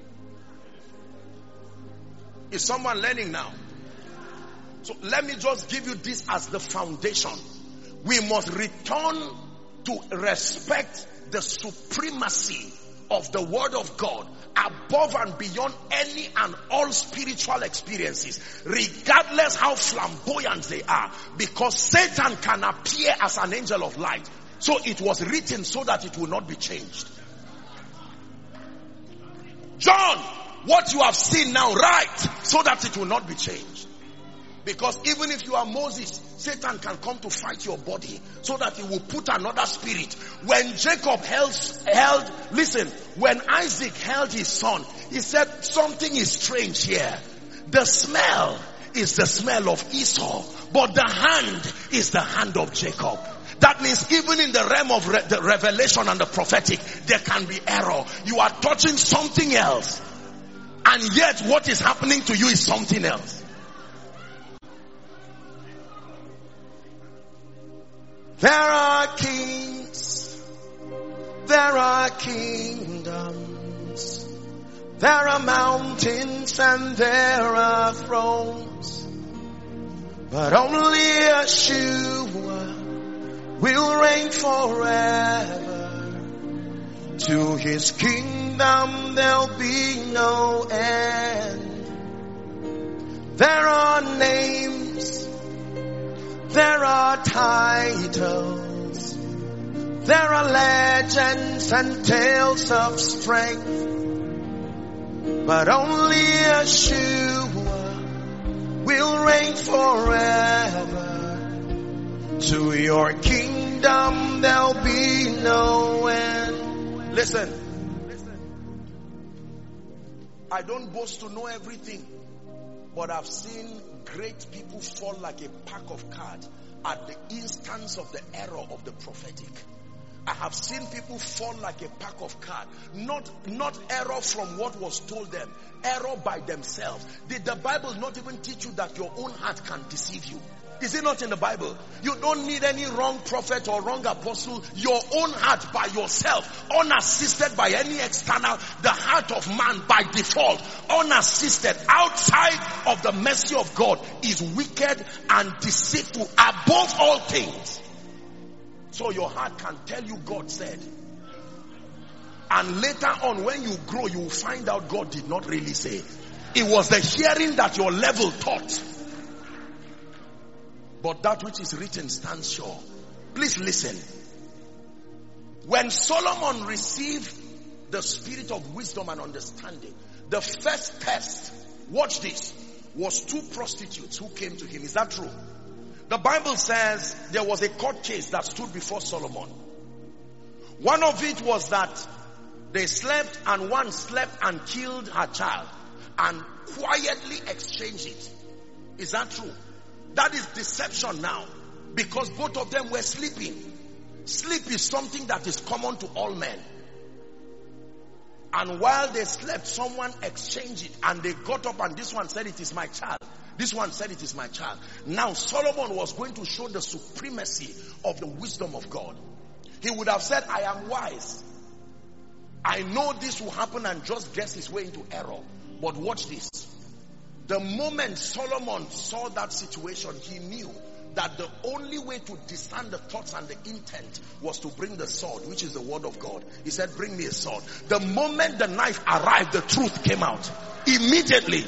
Is someone learning now? So let me just give you this as the foundation. We must return to respect the supremacy of the word of God above and beyond any and all spiritual experiences, regardless how flamboyant they are, because Satan can appear as an angel of light. So it was written so that it will not be changed. John, what you have seen now, write so that it will not be changed. Because even if you are Moses, Satan can come to fight your body so that he will put another spirit. When Jacob when Isaac held his son, he said, something is strange here. The smell is the smell of Esau, but the hand is the hand of Jacob. That means even in the realm of the revelation and the prophetic, there can be error. You are touching something else, and yet what is happening to you is something else. There are kings, there are kingdoms, there are mountains and there are thrones, but only Yeshua will reign forever. To his kingdom there'll be no end. There are names, there are titles, there are legends and tales of strength, but only Yeshua will reign forever. To your kingdom there'll be no end. Listen, I don't boast to know everything, but I've seen great people fall like a pack of cards at the instance of the error of the prophetic. I have seen people fall like a pack of cards. Not error from what was told them. Error by themselves. Did the Bible not even teach you that your own heart can deceive you? Is it not in the Bible? You don't need any wrong prophet or wrong apostle. Your own heart by yourself, unassisted by any external, the heart of man by default, unassisted, outside of the mercy of God, is wicked and deceitful above all things. So your heart can tell you God said. And later on, when you grow, you will find out God did not really say. It was the hearing that your level taught. But that which is written stands sure. Please listen. When Solomon received the spirit of wisdom and understanding, the first test, watch this, was 2 prostitutes who came to him. Is that true? The Bible says there was a court case that stood before Solomon. One of it was that they slept, and one slept and killed her child and quietly exchanged it. Is that true? That is deception now, because both of them were sleeping. Sleep is something that is common to all men. And while they slept, someone exchanged it, and they got up, and this one said, "It is my child." This one said, "It is my child." Now Solomon was going to show the supremacy of the wisdom of God. He would have said, "I am wise. I know this will happen," and just guess his way into error. But watch this. The moment Solomon saw that situation, he knew that the only way to discern the thoughts and the intent was to bring the sword, which is the word of God. He said, "Bring me a sword." The moment the knife arrived, the truth came out. Immediately.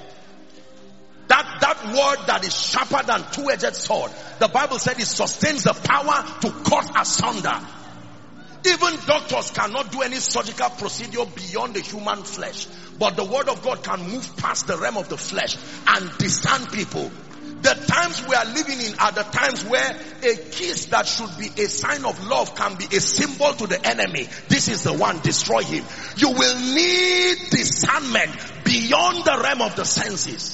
That word that is sharper than two-edged sword, the Bible said it sustains the power to cut asunder. Even doctors cannot do any surgical procedure beyond the human flesh. But the word of God can move past the realm of the flesh and discern people. The times we are living in are the times where a kiss that should be a sign of love can be a symbol to the enemy. This is the one, destroy him. You will need discernment beyond the realm of the senses.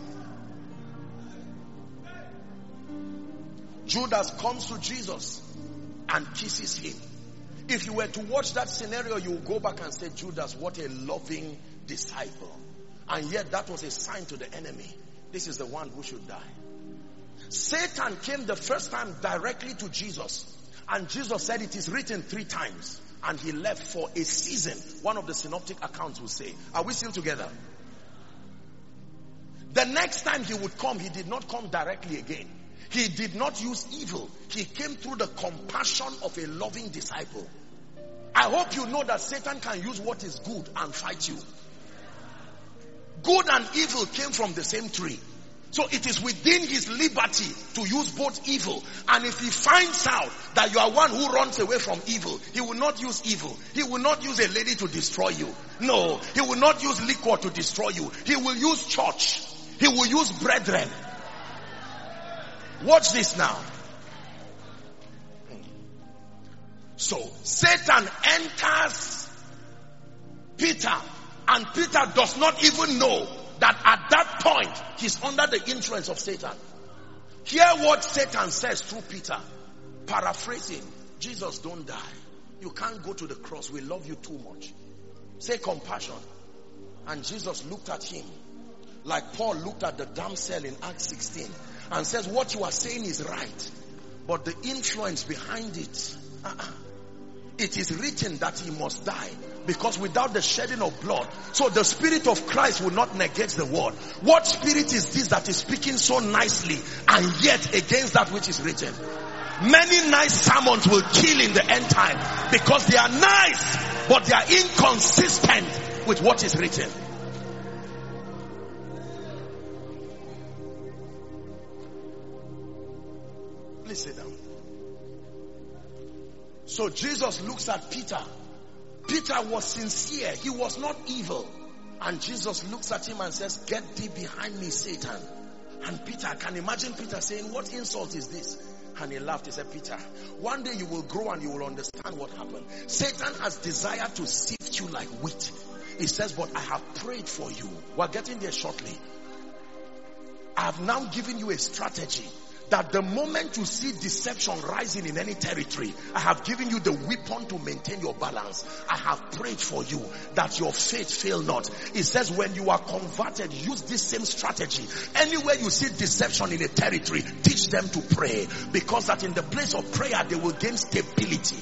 Judas comes to Jesus and kisses him. If you were to watch that scenario, you will go back and say, "Judas, what a loving disciple." And yet that was a sign to the enemy. This is the one who should die. Satan came the first time directly to Jesus, and Jesus said, "It is written 3 times." And he left for a season. One of the synoptic accounts will say. Are we still together? The next time he would come, he did not come directly again. He did not use evil. He came through the compassion of a loving disciple. I hope you know that Satan can use what is good and fight you. Good and evil came from the same tree. So it is within his liberty to use both evil. And if he finds out that you are one who runs away from evil, he will not use evil. He will not use a lady to destroy you. No, he will not use liquor to destroy you. He will use church. He will use brethren. Watch this now. So Satan enters Peter, and Peter does not even know that at that point he's under the influence of Satan. Hear what Satan says through Peter. Paraphrasing, "Jesus, don't die. You can't go to the cross. We love you too much. Say compassion." And Jesus looked at him like Paul looked at the damsel in Acts 16 and says, "What you are saying is right, but the influence behind it, it is written that he must die, because without the shedding of blood." So the Spirit of Christ will not negate the word. What spirit is this that is speaking so nicely and yet against that which is written? Many nice sermons will kill in the end time because they are nice, but they are inconsistent with what is written. Please sit down. So Jesus looks at Peter. Peter was sincere. He was not evil. And Jesus looks at him and says, "Get thee behind me, Satan." And Peter, I can imagine Peter saying, "What insult is this?" And he laughed. He said, "Peter, one day you will grow and you will understand what happened. Satan has desired to sift you like wheat." He says, "But I have prayed for you." We're getting there shortly. I have now given you a strategy that the moment you see deception rising in any territory, I have given you the weapon to maintain your balance. I have prayed for you that your faith fail not. It says when you are converted, use this same strategy. Anywhere you see deception in a territory, teach them to pray, because that in the place of prayer they will gain stability.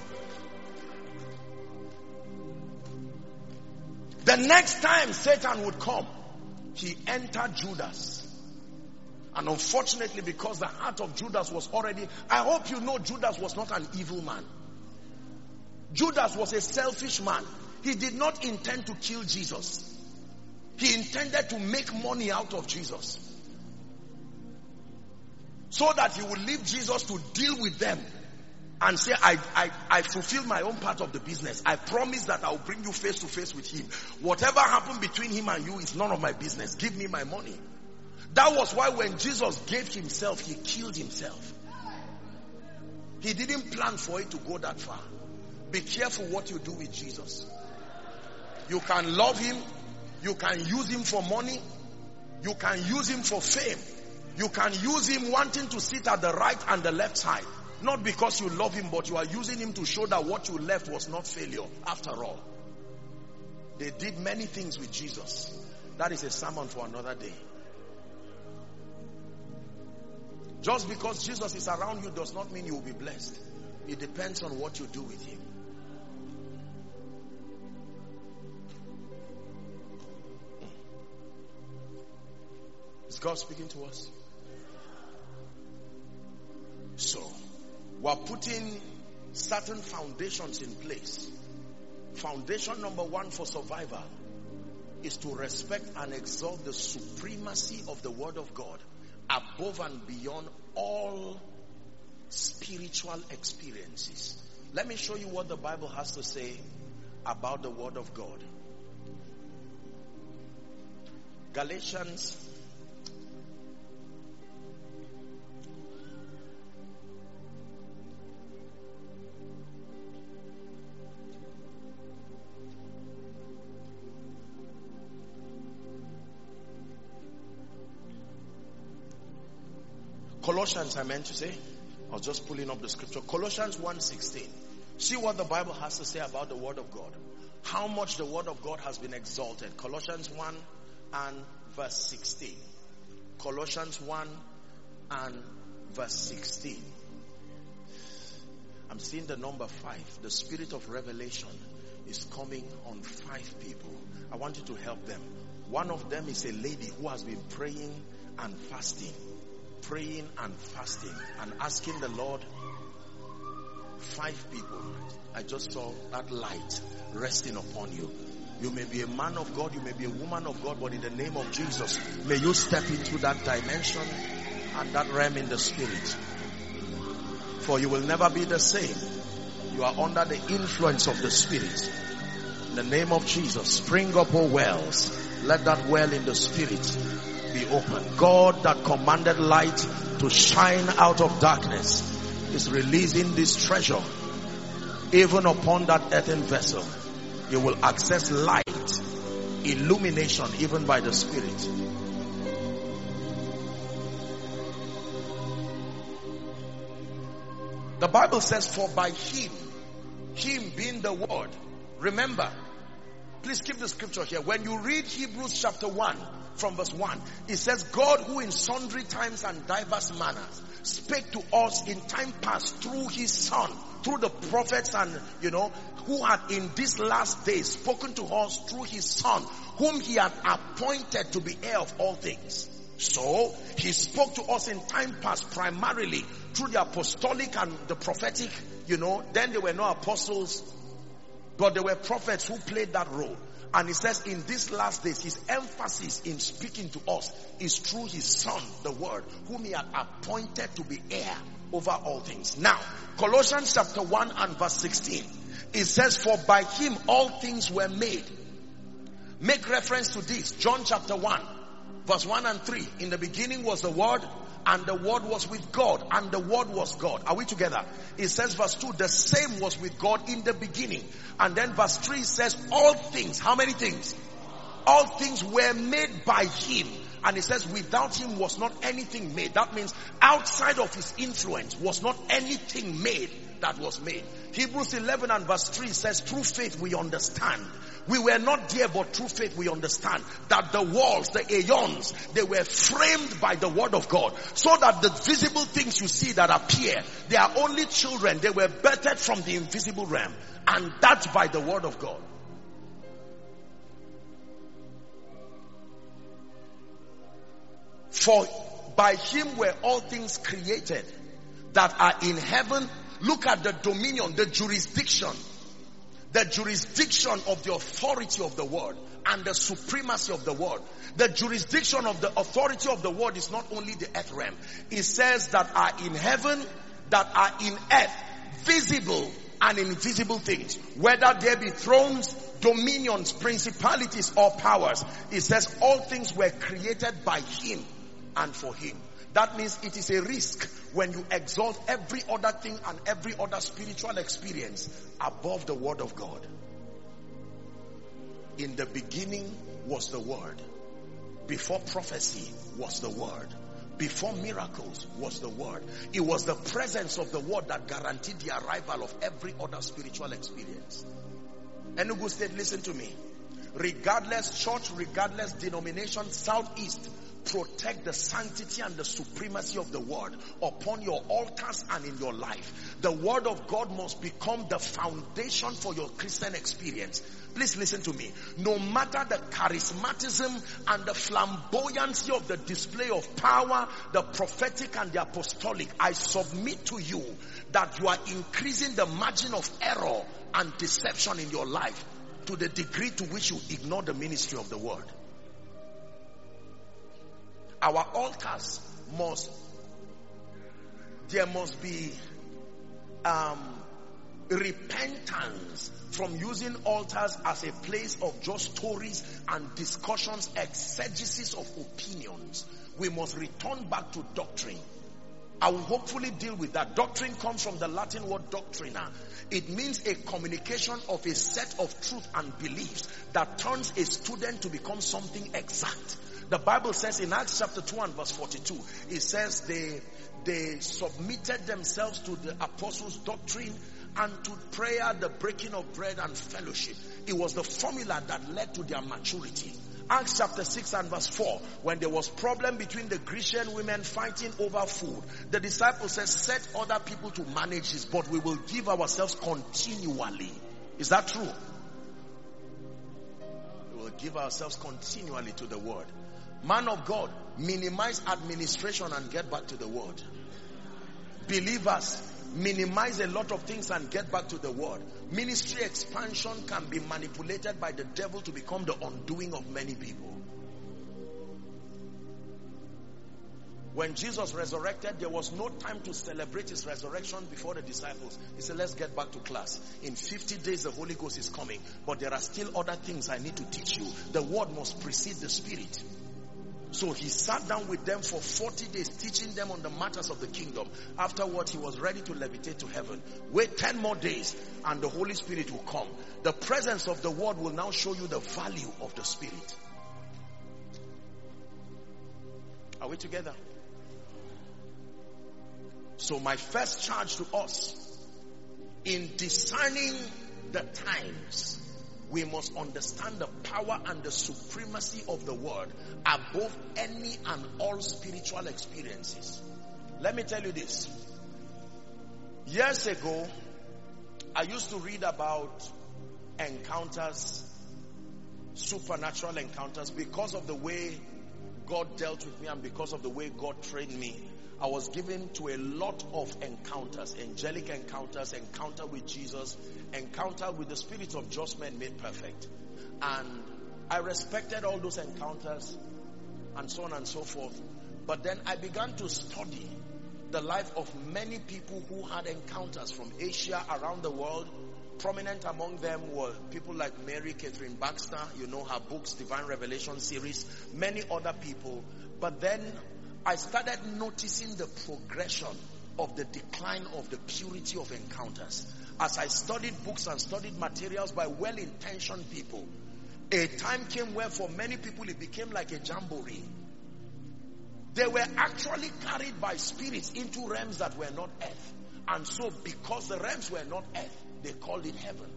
The next time Satan would come, he entered Judas. And unfortunately, because the heart of Judas was already, I hope you know Judas was not an evil man. Judas was a selfish man. He did not intend to kill Jesus. He intended to make money out of Jesus, so that he would leave Jesus to deal with them and say, I fulfilled my own part of the business. I promise that I will bring you face to face with him. Whatever happened between him and you is none of my business. Give me my money. That was why when Jesus gave himself, he killed himself. He didn't plan for it to go that far. Be careful what you do with Jesus. You can love him. You can use him for money. You can use him for fame. You can use him wanting to sit at the right and the left side. Not because you love him, but you are using him to show that what you left was not failure. After all, they did many things with Jesus. That is a sermon for another day. Just because Jesus is around you does not mean you will be blessed. It depends on what you do with him. Is God speaking to us? So, we're putting certain foundations in place. Foundation number one for survival is to respect and exalt the supremacy of the Word of God above and beyond all spiritual experiences. Let me show you what the Bible has to say about the Word of God. Galatians Colossians, I meant to say. I was just pulling up the scripture. Colossians 1:16. See what the Bible has to say about the Word of God. How much the Word of God has been exalted. Colossians 1 and verse 16. Colossians 1 and verse 16. I'm seeing the number 5. The spirit of revelation is coming on 5 people. I want you to help them. One of them is a lady who has been praying and fasting. Praying and fasting and asking the Lord. 5 people. I just saw that light resting upon you. You may be a man of God, you may be a woman of God, but in the name of Jesus, may you step into that dimension and that realm in the spirit. For you will never be the same. You are under the influence of the Spirit. In the name of Jesus, spring up, O wells. Let that well in the spirit be open. God that commanded light to shine out of darkness is releasing this treasure even upon that earthen vessel. You will access light, illumination even by the Spirit. The Bible says, for by him being the Word. Remember, please keep the scripture here. When you read Hebrews chapter 1 from verse 1, it says, God who in sundry times and diverse manners spake to us in time past through his Son, through the prophets, and who had in these last days spoken to us through his Son, whom he had appointed to be heir of all things. So he spoke to us in time past primarily through the apostolic and the prophetic. Then there were no apostles, but there were prophets who played that role. And he says in these last days, his emphasis in speaking to us is through his Son, the Word, whom he had appointed to be heir over all things. Now, Colossians chapter 1 and verse 16, it says, for by him all things were made. Make reference to this. John chapter 1, verse 1 and 3. In the beginning was the Word, and the Word was with God, and the Word was God. Are we together? It says verse 2, the same was with God in the beginning. And then verse 3 says all things. How many things? All things were made by him, And it says without him was not anything made. That means outside of his influence was not anything made that was made. Hebrews 11 and verse 3 says, through faith we understand. We were not there, but through faith we understand that the walls, the aeons, they were framed by the word of God. So that the visible things you see that appear, they are only children. They were birthed from the invisible realm. And that's by the word of God. For by him were all things created that are in heaven. Look at the dominion, the jurisdiction of the authority of the word and the supremacy of the word. The jurisdiction of the authority of the word is not only the earth realm. It says that are in heaven, that are in earth, visible and invisible things, whether there be thrones, dominions, principalities or powers. It says all things were created by him and for him. That means it is a risk when you exalt every other thing and every other spiritual experience above the word of God. In the beginning was the word. Before prophecy was the word. Before miracles was the word. It was the presence of the word that guaranteed the arrival of every other spiritual experience. Enugu State, listen to me. Regardless church, regardless denomination, Southeast, protect the sanctity and the supremacy of the word upon your altars and in your life. The word of God must become the foundation for your Christian experience. Please listen to me. No matter the charismatism and the flamboyancy of the display of power, the prophetic and the apostolic, I submit to you that you are increasing the margin of error and deception in your life to the degree to which you ignore the ministry of the word. Our altars there must be repentance from using altars as a place of just stories and discussions, exegesis of opinions. We must return back to doctrine. I will hopefully deal with that. Doctrine comes from the Latin word doctrina. It means a communication of a set of truth and beliefs that turns a student to become something exact. The Bible says in Acts chapter 2 and verse 42, it says they submitted themselves to the apostles' doctrine and to prayer, the breaking of bread and fellowship. It was the formula that led to their maturity. Acts chapter 6 and verse 4, when there was problem between the Grecian women fighting over food, the disciples said, set other people to manage this, but we will give ourselves continually. Is that true? We will give ourselves continually to the word. Man of God, minimize administration and get back to the word. Believers, minimize a lot of things and get back to the word. Ministry expansion can be manipulated by the devil to become the undoing of many people. When Jesus resurrected, there was no time to celebrate his resurrection before the disciples. He said, let's get back to class. In 50 days, the Holy Ghost is coming. But there are still other things I need to teach you. The word must precede the spirit. So he sat down with them for 40 days, teaching them on the matters of the kingdom. Afterwards, he was ready to levitate to heaven. Wait 10 more days and the Holy Spirit will come. The presence of the word will now show you the value of the spirit. Are we together? So my first charge to us in discerning the times, we must understand the power and the supremacy of the word above any and all spiritual experiences. Let me tell you this. Years ago, I used to read about encounters, supernatural encounters, because of the way God dealt with me and because of the way God trained me. I was given to a lot of encounters, angelic encounters, encounter with Jesus, encounter with the Spirit of just men made perfect. And I respected all those encounters and so on and so forth. But then I began to study the life of many people who had encounters from Asia, around the world. Prominent among them were people like Mary Catherine Baxter, you know her books, Divine Revelation series, many other people. But then I started noticing the progression of the decline of the purity of encounters. As I studied books and studied materials by well-intentioned people, a time came where for many people it became like a jamboree. They were actually carried by spirits into realms that were not earth. And so because the realms were not earth, they called it heaven.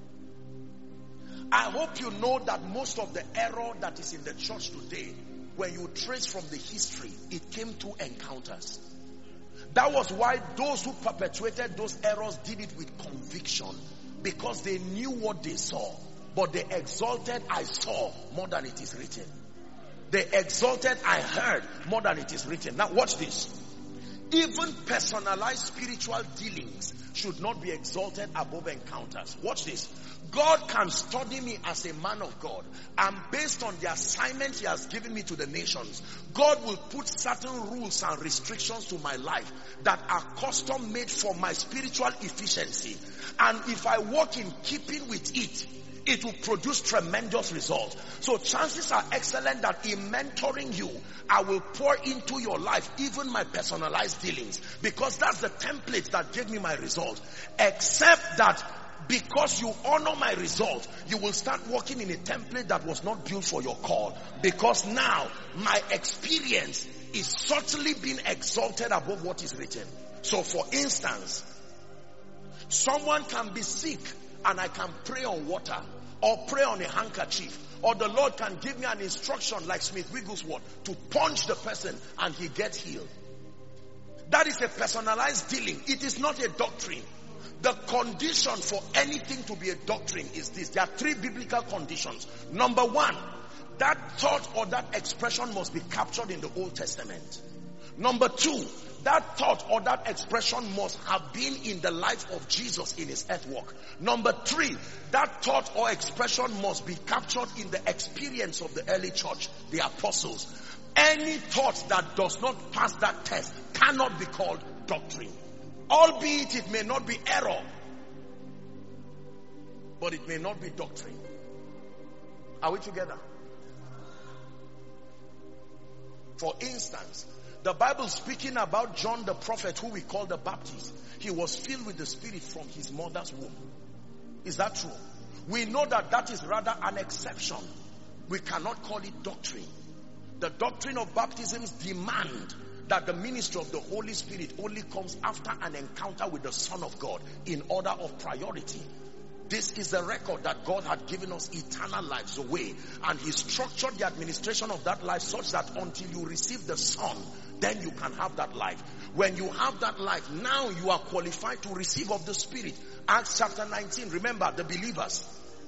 I hope you know that most of the error that is in the church today, when you trace from the history, it came through encounters. That was why those who perpetuated those errors did it with conviction, because they knew what they saw. But they exalted, I saw, more than it is written. They exalted, I heard, more than it is written. Now watch this. Even personalized spiritual dealings should not be exalted above encounters. Watch this. God can study me as a man of God, and based on the assignment he has given me to the nations, God will put certain rules and restrictions to my life that are custom made for my spiritual efficiency. And if I walk in keeping with it, it will produce tremendous results. So chances are excellent that in mentoring you, I will pour into your life even my personalized dealings, because that's the template that gave me my result. Except that because you honor my result, you will start working in a template that was not built for your call, because now my experience is certainly being exalted above what is written. So for instance, someone can be sick and I can pray on water or pray on a handkerchief, or the Lord can give me an instruction like Smith Wigglesworth to punch the person and he gets healed. That is a personalized dealing. It is not a doctrine. The condition for anything to be a doctrine is this. There are three biblical conditions. Number one, that thought or that expression must be captured in the Old Testament. Number two, that thought or that expression must have been in the life of Jesus in his earth walk. Number three, that thought or expression must be captured in the experience of the early church, the apostles. Any thought that does not pass that test cannot be called doctrine. Albeit it may not be error, but it may not be doctrine. Are we together? For instance, the Bible speaking about John the prophet, who we call the Baptist, he was filled with the Spirit from his mother's womb. Is that true? We know that that is rather an exception. We cannot call it doctrine. The doctrine of baptisms demand that the ministry of the Holy Spirit only comes after an encounter with the Son of God in order of priority. This is the record that God had given us eternal lives away, and he structured the administration of that life such that until you receive the Son, then you can have that life. When you have that life, now you are qualified to receive of the Spirit. Acts chapter 19, remember the believers.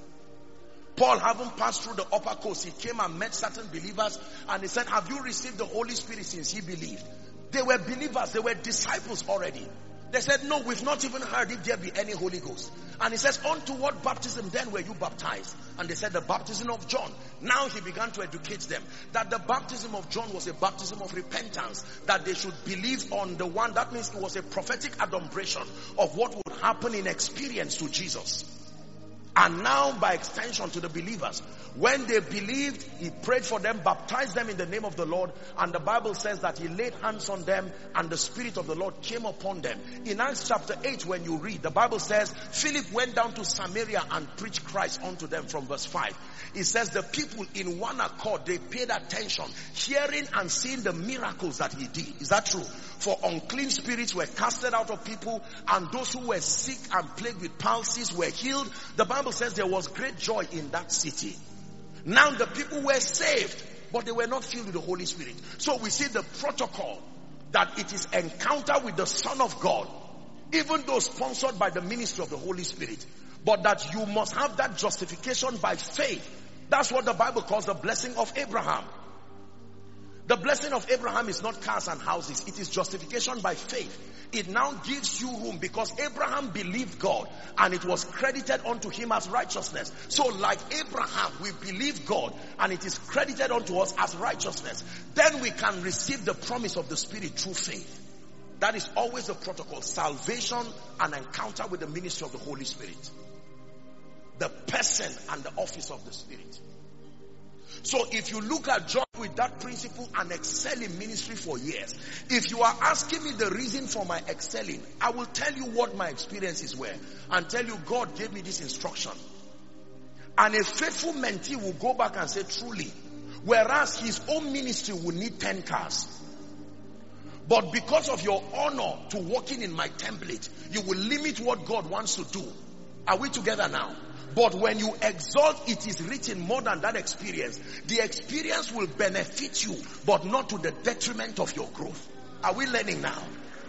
Paul, having passed through the upper coast, he came and met certain believers and he said, have you received the Holy Spirit since he believed? They were believers, they were disciples already. They said, no, we've not even heard if there be any Holy Ghost. And he says, unto what baptism then were you baptized? And they said, the baptism of John. Now he began to educate them that the baptism of John was a baptism of repentance, that they should believe on the one. That means it was a prophetic adumbration of what would happen in experience to Jesus. And now by extension to the believers, when they believed, he prayed for them, baptized them in the name of the Lord, and the Bible says that he laid hands on them and the Spirit of the Lord came upon them. In Acts chapter 8, when you read, the Bible says Philip went down to Samaria and preached Christ unto them from verse 5. It says the people in one accord, they paid attention, hearing and seeing the miracles that he did. Is that true? For unclean spirits were casted out of people, and those who were sick and plagued with palsies were healed. The Bible says there was great joy in that city. Now the people were saved, but they were not filled with the Holy Spirit. So we see the protocol that it is encounter with the Son of God, even though sponsored by the ministry of the Holy Spirit, but that you must have that justification by faith. That's what the Bible calls the blessing of Abraham. The blessing of Abraham is not cars and houses. It is justification by faith. It now gives you room because Abraham believed God and it was credited unto him as righteousness. So like Abraham, we believe God and it is credited unto us as righteousness. Then we can receive the promise of the Spirit through faith. That is always the protocol. Salvation and encounter with the ministry of the Holy Spirit. The person and the office of the Spirit. So if you look at John with that principle and excel in ministry for years, if you are asking me the reason for my excelling, I will tell you what my experiences were and tell you God gave me this instruction. And a faithful mentee will go back and say truly, whereas his own ministry will need 10 cars. But because of your honor to walking in my template, you will limit what God wants to do. Are we together now? But when you exalt, it is written more than that experience. The experience will benefit you, but not to the detriment of your growth. Are we learning now?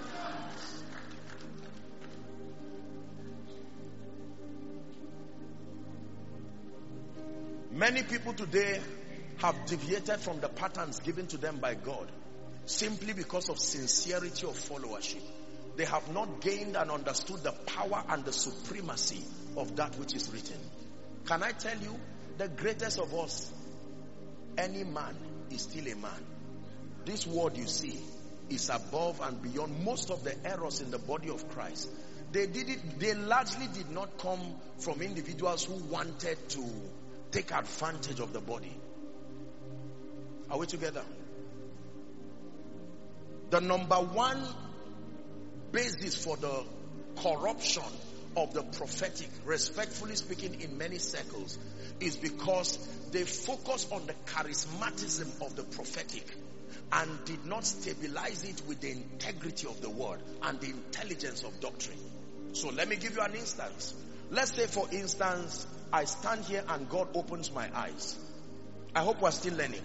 Many people today have deviated from the patterns given to them by God simply because of sincerity of followership. They have not gained and understood the power and the supremacy of that which is written. Can I tell you, the greatest of us, any man is still a man. This word you see is above and beyond most of the errors in the body of Christ. They largely did not come from individuals who wanted to take advantage of the body. Are we together? The number one basis for the corruption of the prophetic, respectfully speaking, in many circles, is because they focus on the charismatism of the prophetic and did not stabilize it with the integrity of the word and the intelligence of doctrine. So let me give you an instance. Let's say, for instance, I stand here and God opens my eyes. I hope we're still learning.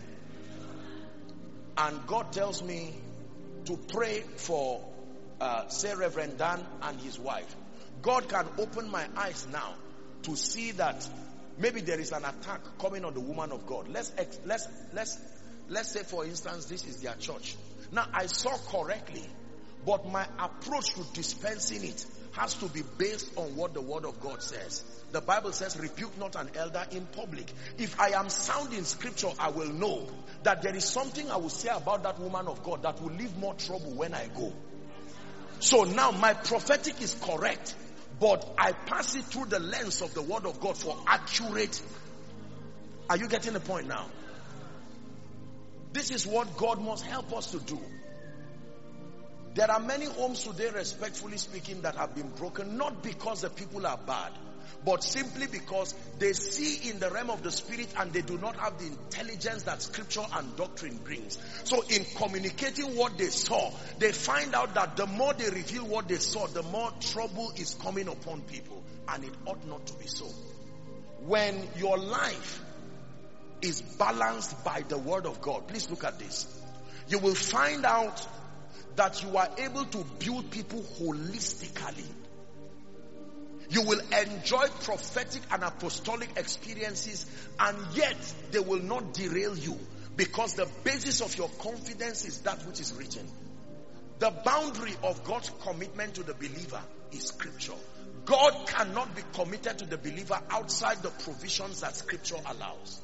And God tells me to pray for, say, Reverend Dan and his wife. God can open my eyes now to see that maybe there is an attack coming on the woman of God. Let's say, for instance, this is their church. Now, I saw correctly, but my approach to dispensing it has to be based on what the word of God says. The Bible says, rebuke not an elder in public. If I am sound in scripture, I will know that there is something I will say about that woman of God that will leave more trouble when I go. So now my prophetic is correct, but I pass it through the lens of the word of God for accurate. Are you getting the point now? This is what God must help us to do. There are many homes today, respectfully speaking, that have been broken, not because the people are bad, but simply because they see in the realm of the spirit and they do not have the intelligence that scripture and doctrine brings. So in communicating what they saw, they find out that the more they reveal what they saw, the more trouble is coming upon people. And it ought not to be so. When your life is balanced by the word of God, please look at this. You will find out that you are able to build people holistically. You will enjoy prophetic and apostolic experiences, and yet they will not derail you, because the basis of your confidence is that which is written. The boundary of God's commitment to the believer is scripture. God cannot be committed to the believer outside the provisions that scripture allows.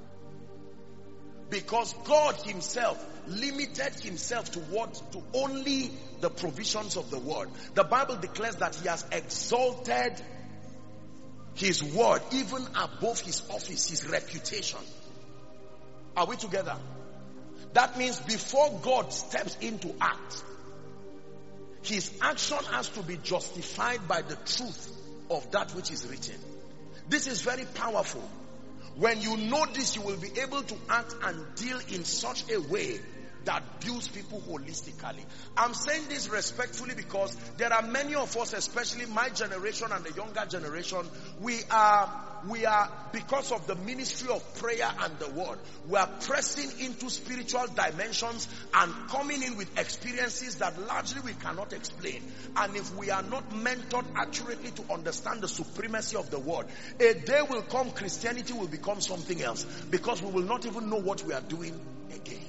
Because God himself limited himself to only the provisions of the word. The Bible declares that he has exalted his word even above his office, his reputation. Are we together? That means before God steps into act, his action has to be justified by the truth of that which is written. This is very powerful. When you know this, you will be able to act and deal in such a way that builds people holistically. I'm saying this respectfully because there are many of us, especially my generation and the younger generation, we are, because of the ministry of prayer and the word, we are pressing into spiritual dimensions and coming in with experiences that largely we cannot explain. And if we are not mentored accurately to understand the supremacy of the word, a day will come, Christianity will become something else, because we will not even know what we are doing again.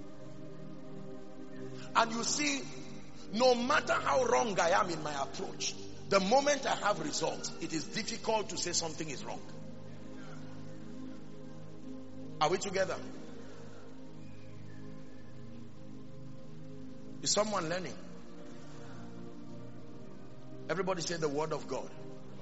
And you see, no matter how wrong I am in my approach, the moment I have results, it is difficult to say something is wrong. Are we together? Is someone learning? Everybody say the word of God.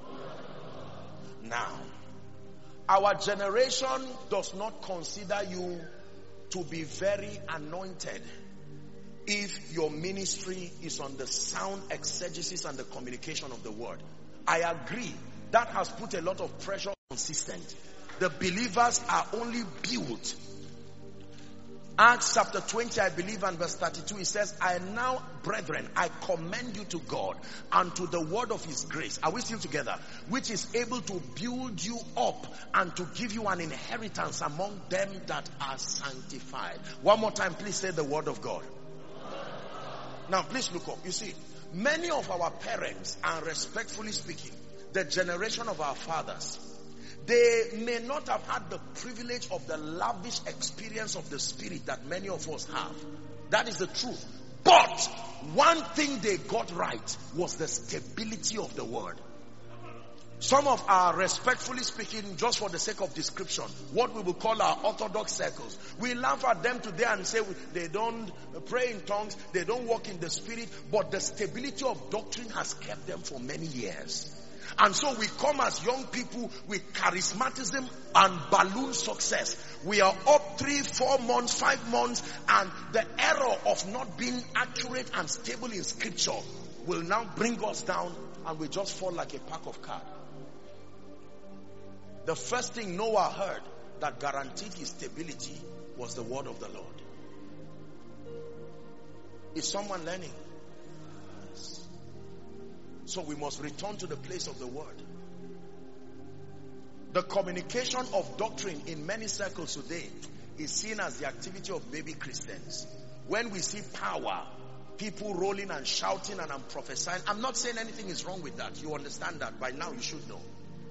Now, our generation does not consider you to be very anointed if your ministry is on the sound exegesis and the communication of the word. I agree, that has put a lot of pressure on consistent. The believers are only built Acts chapter 20, I believe, and verse 32, it says, I now, brethren, I commend you to God and to the word of his grace. Are we still together? Which is able to build you up and to give you an inheritance among them that are sanctified. One more time, please say the word of God. Now, please look up. You see, many of our parents, and respectfully speaking, the generation of our fathers, they may not have had the privilege of the lavish experience of the Spirit that many of us have. That is the truth. But one thing they got right was the stability of the word. Some of our, respectfully speaking, just for the sake of description, what we will call our orthodox circles, we laugh at them today and say they don't pray in tongues, they don't walk in the Spirit, but the stability of doctrine has kept them for many years. And so we come as young people with charismatism and balloon success. We are up 3, 4 months, 5 months, and the error of not being accurate and stable in scripture will now bring us down, and we just fall like a pack of cards. The first thing Noah heard that guaranteed his stability was the word of the Lord. Is someone learning? So we must return to the place of the word. The communication of doctrine in many circles today is seen as the activity of baby Christians. When we see power, people rolling and shouting and I'm prophesying, I'm not saying anything is wrong with that. You understand that. By now you should know.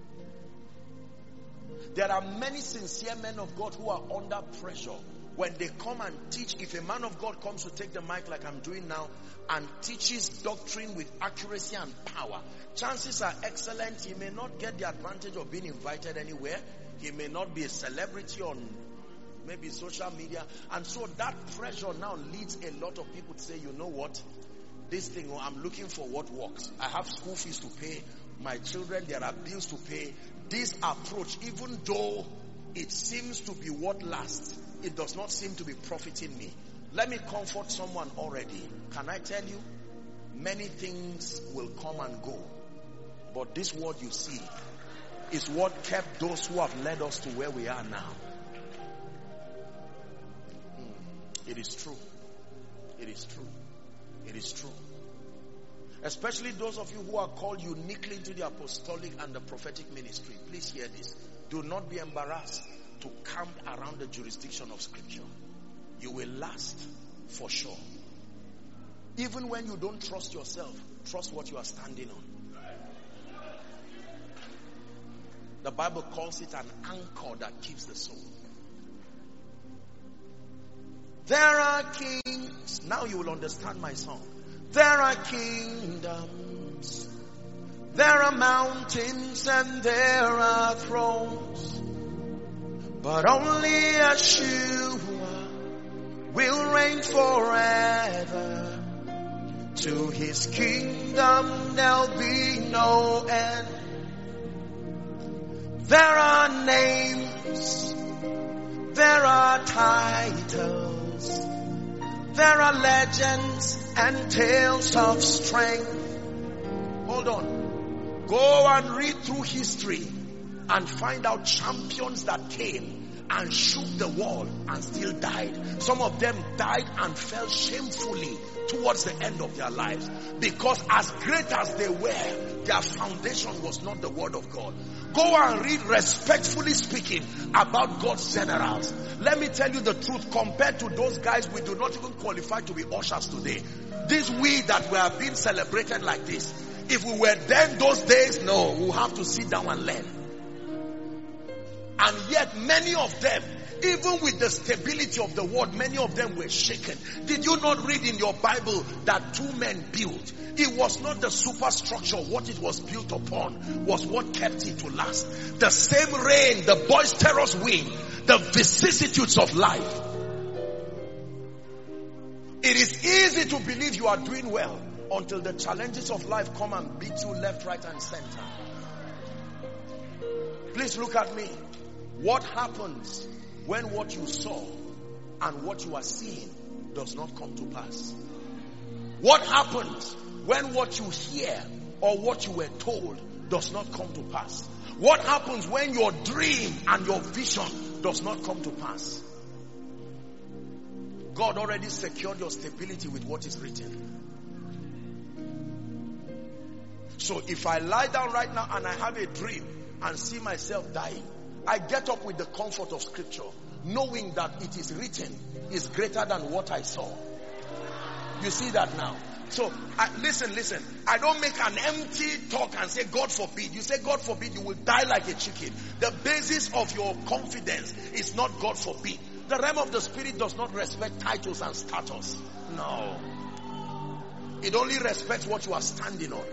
There are many sincere men of God who are under pressure. When they come and teach, if a man of God comes to take the mic like I'm doing now and teaches doctrine with accuracy and power, chances are excellent. He may not get the advantage of being invited anywhere. He may not be a celebrity on maybe social media. And so that pressure now leads a lot of people to say, you know what? This thing, I'm looking for what works. I have school fees to pay. My children, there are bills to pay. This approach, even though it seems to be what lasts, it does not seem to be profiting me. Let me comfort someone already. Can I tell you? Many things will come and go. But this word you see is what kept those who have led us to where we are now. It is true. It is true. It is true. Especially those of you who are called uniquely into the apostolic and the prophetic ministry. Please hear this. Do not be embarrassed to camp around the jurisdiction of scripture. You will last for sure. Even when you don't trust yourself, trust what you are standing on. The Bible calls it an anchor that keeps the soul. There are kings. Now you will understand my song. There are kingdoms. There are mountains and there are thrones. But only Yeshua will reign forever. To his kingdom there'll be no end. There are names. There are titles. There are legends and tales of strength. Hold on. Go and read through history and find out champions that came and shook the wall and still died. Some of them died and fell shamefully towards the end of their lives, because as great as they were, their foundation was not the word of God. Go and read, respectfully speaking, about God's generals. Let me tell you the truth, compared to those guys, we do not even qualify to be ushers today. This we that we are being celebrated like this, if we were then those days, no, we'll have to sit down and learn. And yet many of them, even with the stability of the word, many of them were shaken. Did you not read in your Bible that 2 men built? It was not the superstructure. What it was built upon was what kept it to last. The same rain, the boisterous wind, the vicissitudes of life. It is easy to believe you are doing well until the challenges of life come and beat you left, right, and center. Please look at me. What happens when what you saw and what you are seeing does not come to pass? What happens when what you hear or what you were told does not come to pass? What happens when your dream and your vision does not come to pass? God already secured your stability with what is written. So if I lie down right now and I have a dream and see myself dying, I get up with the comfort of scripture, knowing that it is written is greater than what I saw. You see that now? So listen, I don't make an empty talk and say God forbid. You say God forbid, you will die like a chicken. The basis of your confidence is not God forbid. The realm of the spirit does not respect titles and status. No. It only respects what you are standing on.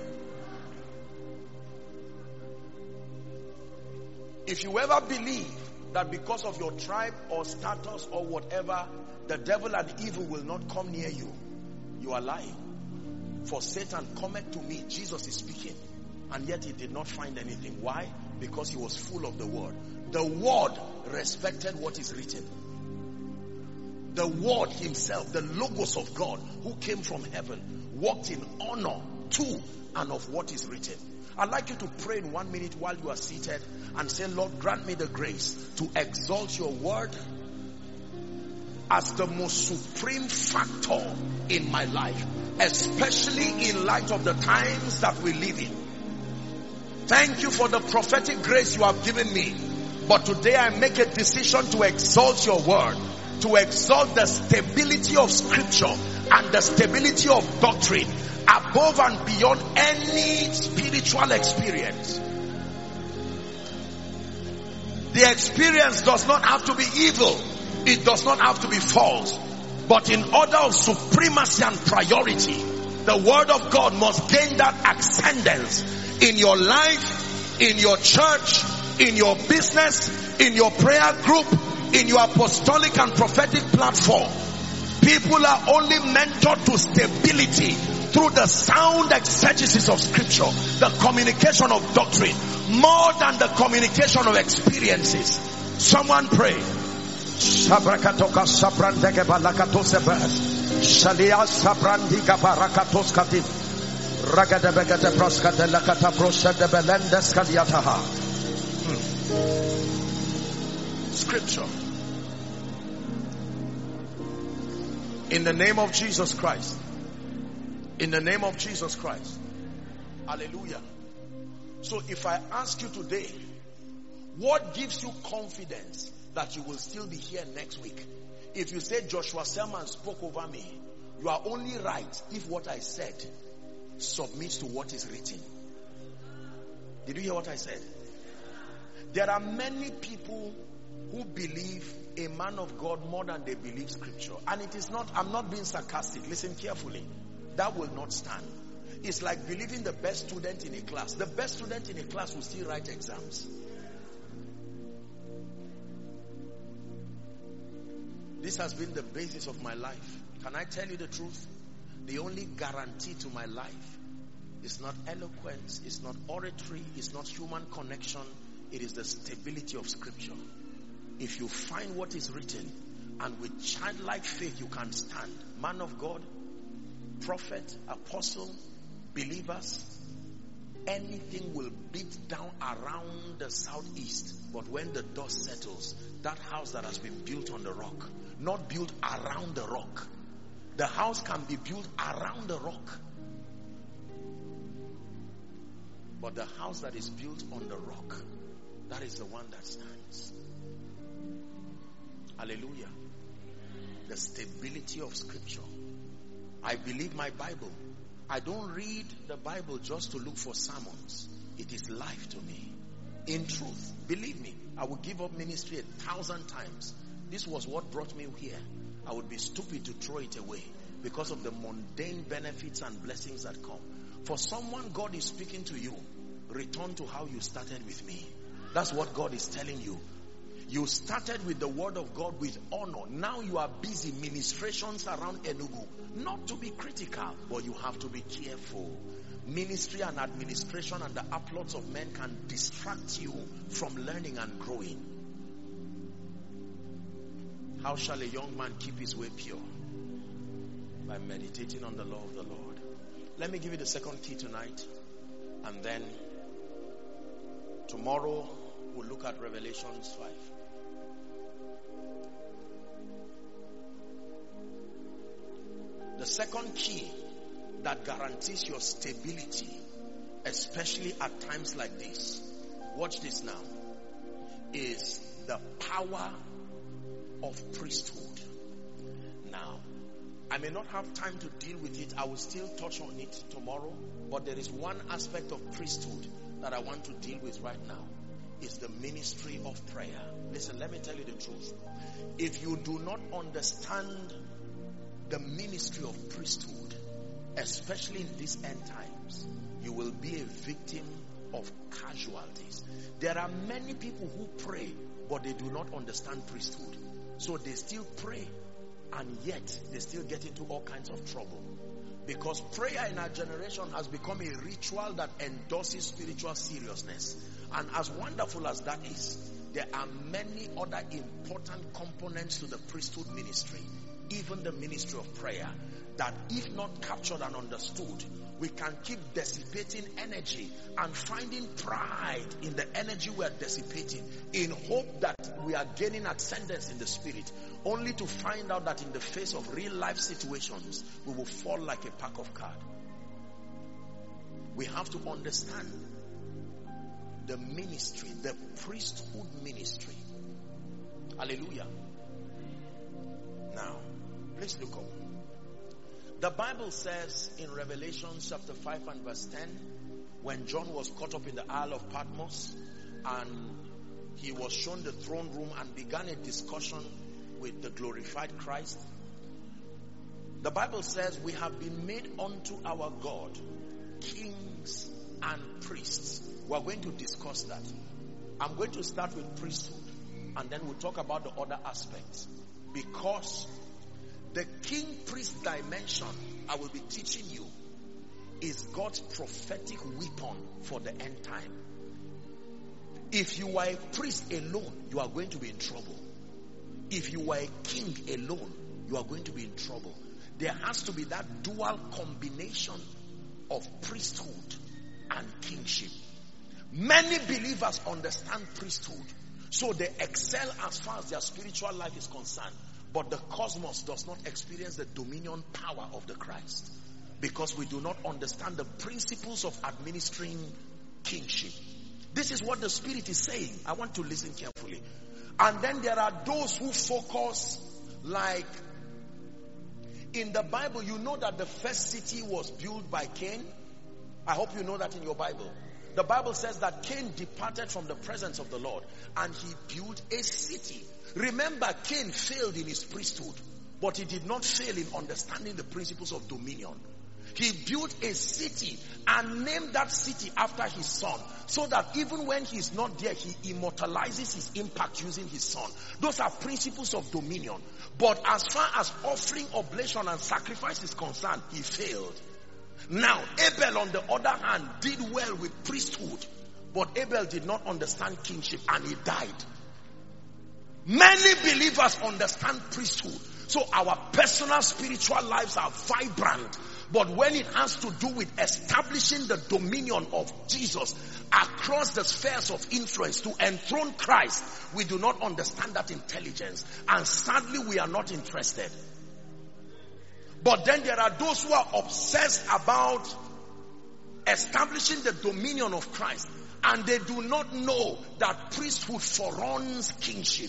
If you ever believe that because of your tribe or status or whatever, the devil and evil will not come near you, you are lying. For Satan cometh to me, Jesus is speaking, and yet he did not find anything. Why? Because he was full of the word. The word respected what is written. The word himself, the logos of God, who came from heaven, walked in honor to and of what is written. I'd like you to pray in 1 minute while you are seated and say, Lord, grant me the grace to exalt your word as the most supreme factor in my life, especially in light of the times that we live in. Thank you for the prophetic grace you have given me. But today I make a decision to exalt your word, to exalt the stability of scripture and the stability of doctrine above and beyond any spiritual experience. The experience does not have to be evil. It does not have to be false. But in order of supremacy and priority, the word of God must gain that ascendance in your life, in your church, in your business, in your prayer group, in your apostolic and prophetic platform. People are only mentored to stability through the sound exegesis of scripture, the communication of doctrine, more than the communication of experiences. Someone pray. Sabrakatoka sabrandege balakatosebe shalia sabrandika barakatoskati ragadebegate proskate lakata proshede belendes kaliataha. Scripture. In the name of Jesus Christ. In the name of Jesus Christ. Hallelujah. So if I ask you today, what gives you confidence that you will still be here next week? If you say Joshua Selman spoke over me, you are only right if what I said submits to what is written. Did you hear what I said? There are many people who believe a man of God more than they believe scripture. And it is not, I'm not being sarcastic. Listen carefully. That will not stand. It's like believing the best student in a class. The best student in a class will still write exams. This has been the basis of my life. Can I tell you the truth? The only guarantee to my life is not eloquence, it's not oratory, it's not human connection. It is the stability of scripture. If you find what is written and with childlike faith you can stand, man of God, prophet, apostle, believers, anything will beat down around the southeast. But when the dust settles, that house that has been built on the rock, not built around the rock. The house can be built around the rock. But the house that is built on the rock, that is the one that stands. Hallelujah. The stability of scripture. I believe my Bible. I don't read the Bible just to look for sermons. It is life to me. In truth, believe me, I would give up ministry 1,000 times. This was what brought me here. I would be stupid to throw it away because of the mundane benefits and blessings that come. For someone, God is speaking to you. Return to how you started with me. That's what God is telling you. You started with the word of God with honor. Now you are busy ministrations around Enugu. Not to be critical, but you have to be careful. Ministry and administration and the applause of men can distract you from learning and growing. How shall a young man keep his way pure? By meditating on the law of the Lord. Let me give you the second key tonight. And then tomorrow we'll look at Revelations 5. The second key that guarantees your stability, especially at times like this, watch this now, is the power of priesthood. Now, I may not have time to deal with it. I will still touch on it tomorrow. But there is one aspect of priesthood that I want to deal with right now. Is the ministry of prayer. Listen, let me tell you the truth. If you do not understand the ministry of priesthood, especially in these end times, you will be a victim of casualties. There are many people who pray, but they do not understand priesthood. So they still pray, and yet they still get into all kinds of trouble. Because prayer in our generation has become a ritual that endorses spiritual seriousness. And as wonderful as that is, there are many other important components to the priesthood ministry, even the ministry of prayer, that if not captured and understood, we can keep dissipating energy and finding pride in the energy we are dissipating in hope that we are gaining ascendance in the spirit, only to find out that in the face of real life situations, we will fall like a pack of cards. We have to understand the ministry, the priesthood ministry. Hallelujah. Now, please look up. The Bible says in Revelation chapter 5 and verse 10, when John was caught up in the Isle of Patmos and he was shown the throne room and began a discussion with the glorified Christ, the Bible says we have been made unto our God kings and priests. We are going to discuss that. I'm going to start with priesthood and then we'll talk about the other aspects, because the king-priest dimension I will be teaching you is God's prophetic weapon for the end time. If you are a priest alone, you are going to be in trouble. If you are a king alone, you are going to be in trouble. There has to be that dual combination of priesthood and kingship. Many believers understand priesthood, so they excel as far as their spiritual life is concerned. But the cosmos does not experience the dominion power of the Christ, because we do not understand the principles of administering kingship. This is what the Spirit is saying. I want to listen carefully. And then there are those who focus, like in the Bible, you know that the first city was built by Cain. I hope you know that in your Bible. The Bible says that Cain departed from the presence of the Lord and he built a city. Remember, Cain failed in his priesthood, but he did not fail in understanding the principles of dominion. He built a city and named that city after his son, so that even when he's not there, he immortalizes his impact using his son. Those are principles of dominion. But as far as offering oblation and sacrifice is concerned, he failed. Now, Abel, on the other hand, did well with priesthood, but Abel did not understand kingship and he died. Many believers understand priesthood, so our personal spiritual lives are vibrant. But when it has to do with establishing the dominion of Jesus across the spheres of influence to enthrone Christ, we do not understand that intelligence. And sadly, we are not interested. But then there are those who are obsessed about establishing the dominion of Christ, and they do not know that priesthood foreruns kingship.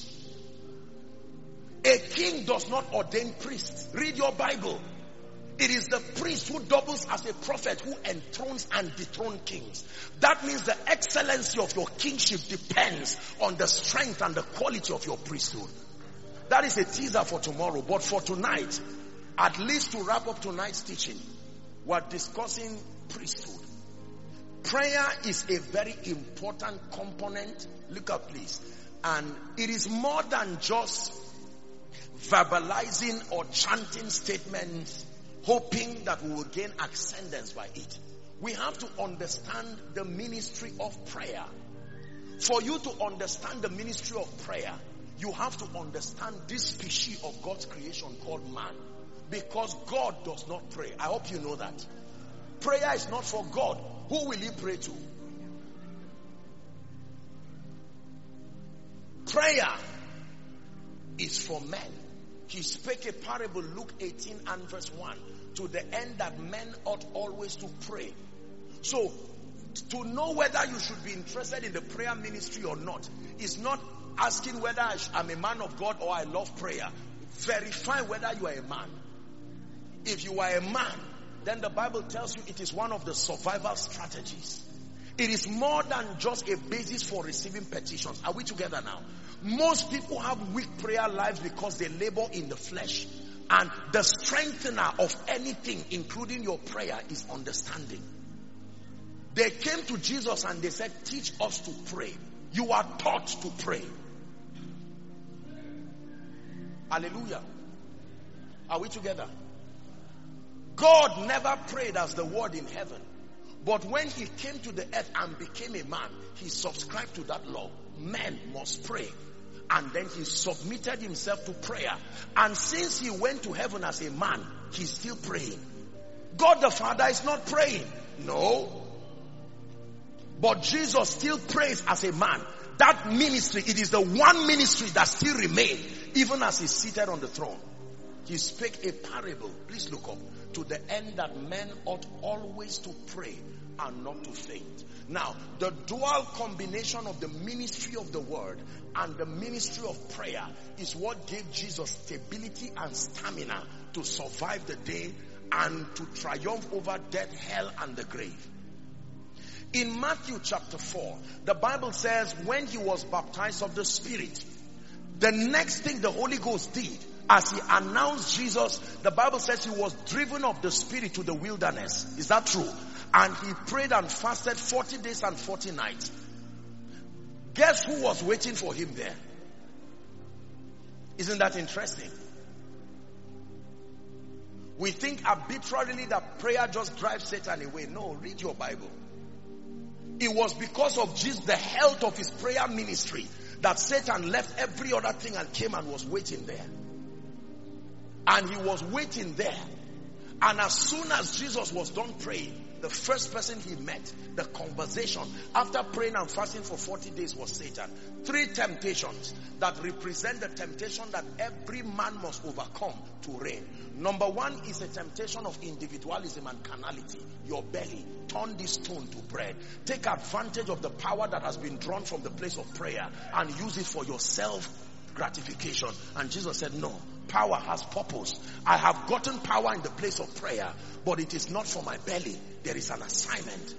A king does not ordain priests. Read your Bible. It is the priest who doubles as a prophet who enthrones and dethrones kings. That means the excellency of your kingship depends on the strength and the quality of your priesthood. That is a teaser for tomorrow. But for tonight, at least to wrap up tonight's teaching, we're discussing priesthood. Prayer is a very important component. Look up, please. And it is more than just verbalizing or chanting statements, hoping that we will gain ascendance by it. We have to understand the ministry of prayer. For you to understand the ministry of prayer, you have to understand this species of God's creation called man. Because God does not pray. I hope you know that. Prayer is not for God. Who will he pray to? Prayer is for men. He spake a parable, Luke 18 and verse 1. to the end that men ought always to pray. So, to know whether you should be interested in the prayer ministry or not is not asking whether I'm a man of God or I love prayer. Verify whether you are a man. If you are a man, then the Bible tells you it is one of the survival strategies. It is more than just a basis for receiving petitions. Are we together now? Most people have weak prayer lives because they labor in the flesh. And the strengthener of anything, including your prayer, is understanding. They came to Jesus and they said, teach us to pray. You are taught to pray. Hallelujah. Are we together? God never prayed as the word in heaven. But when he came to the earth and became a man, he subscribed to that law. Men must pray. And then he submitted himself to prayer. And since he went to heaven as a man, he's still praying. God the Father is not praying. No. But Jesus still prays as a man. That ministry, it is the one ministry that still remains, even as he's seated on the throne. He spake a parable, please look up, to the end that men ought always to pray and not to faint. Now, the dual combination of the ministry of the word and the ministry of prayer is what gave Jesus stability and stamina to survive the day and to triumph over death, hell, and the grave. In Matthew chapter 4, the Bible says when he was baptized of the Spirit, the next thing the Holy Ghost did, as he announced Jesus, the Bible says he was driven of the Spirit to the wilderness. Is that true? And he prayed and fasted 40 days and 40 nights. Guess who was waiting for him there? Isn't that interesting? We think arbitrarily that prayer just drives Satan away. No, read your Bible. It was because of Jesus, the health of his prayer ministry, that Satan left every other thing and came and was waiting there. And he was waiting there. And as soon as Jesus was done praying, the first person he met, the conversation, after praying and fasting for 40 days, was Satan. 3 temptations that represent the temptation that every man must overcome to reign. Number 1 is a temptation of individualism and carnality. Your belly. Turn this stone to bread. Take advantage of the power that has been drawn from the place of prayer and use it for your self-gratification. And Jesus said, no. Power has purpose. I have gotten power in the place of prayer, but it is not for my belly. There is an assignment.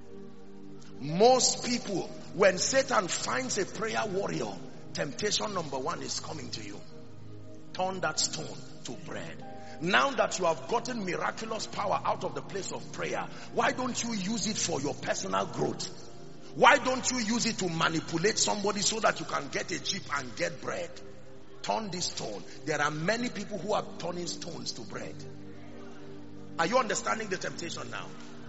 Most people, when Satan finds a prayer warrior, temptation number 1 is coming to you. Turn that stone to bread. Now that you have gotten miraculous power out of the place of prayer, why don't you use it for your personal growth? Why don't you use it to manipulate somebody so that you can get a jeep and get bread? Turn this stone. There are many people who are turning stones to bread. Are you understanding the temptation now?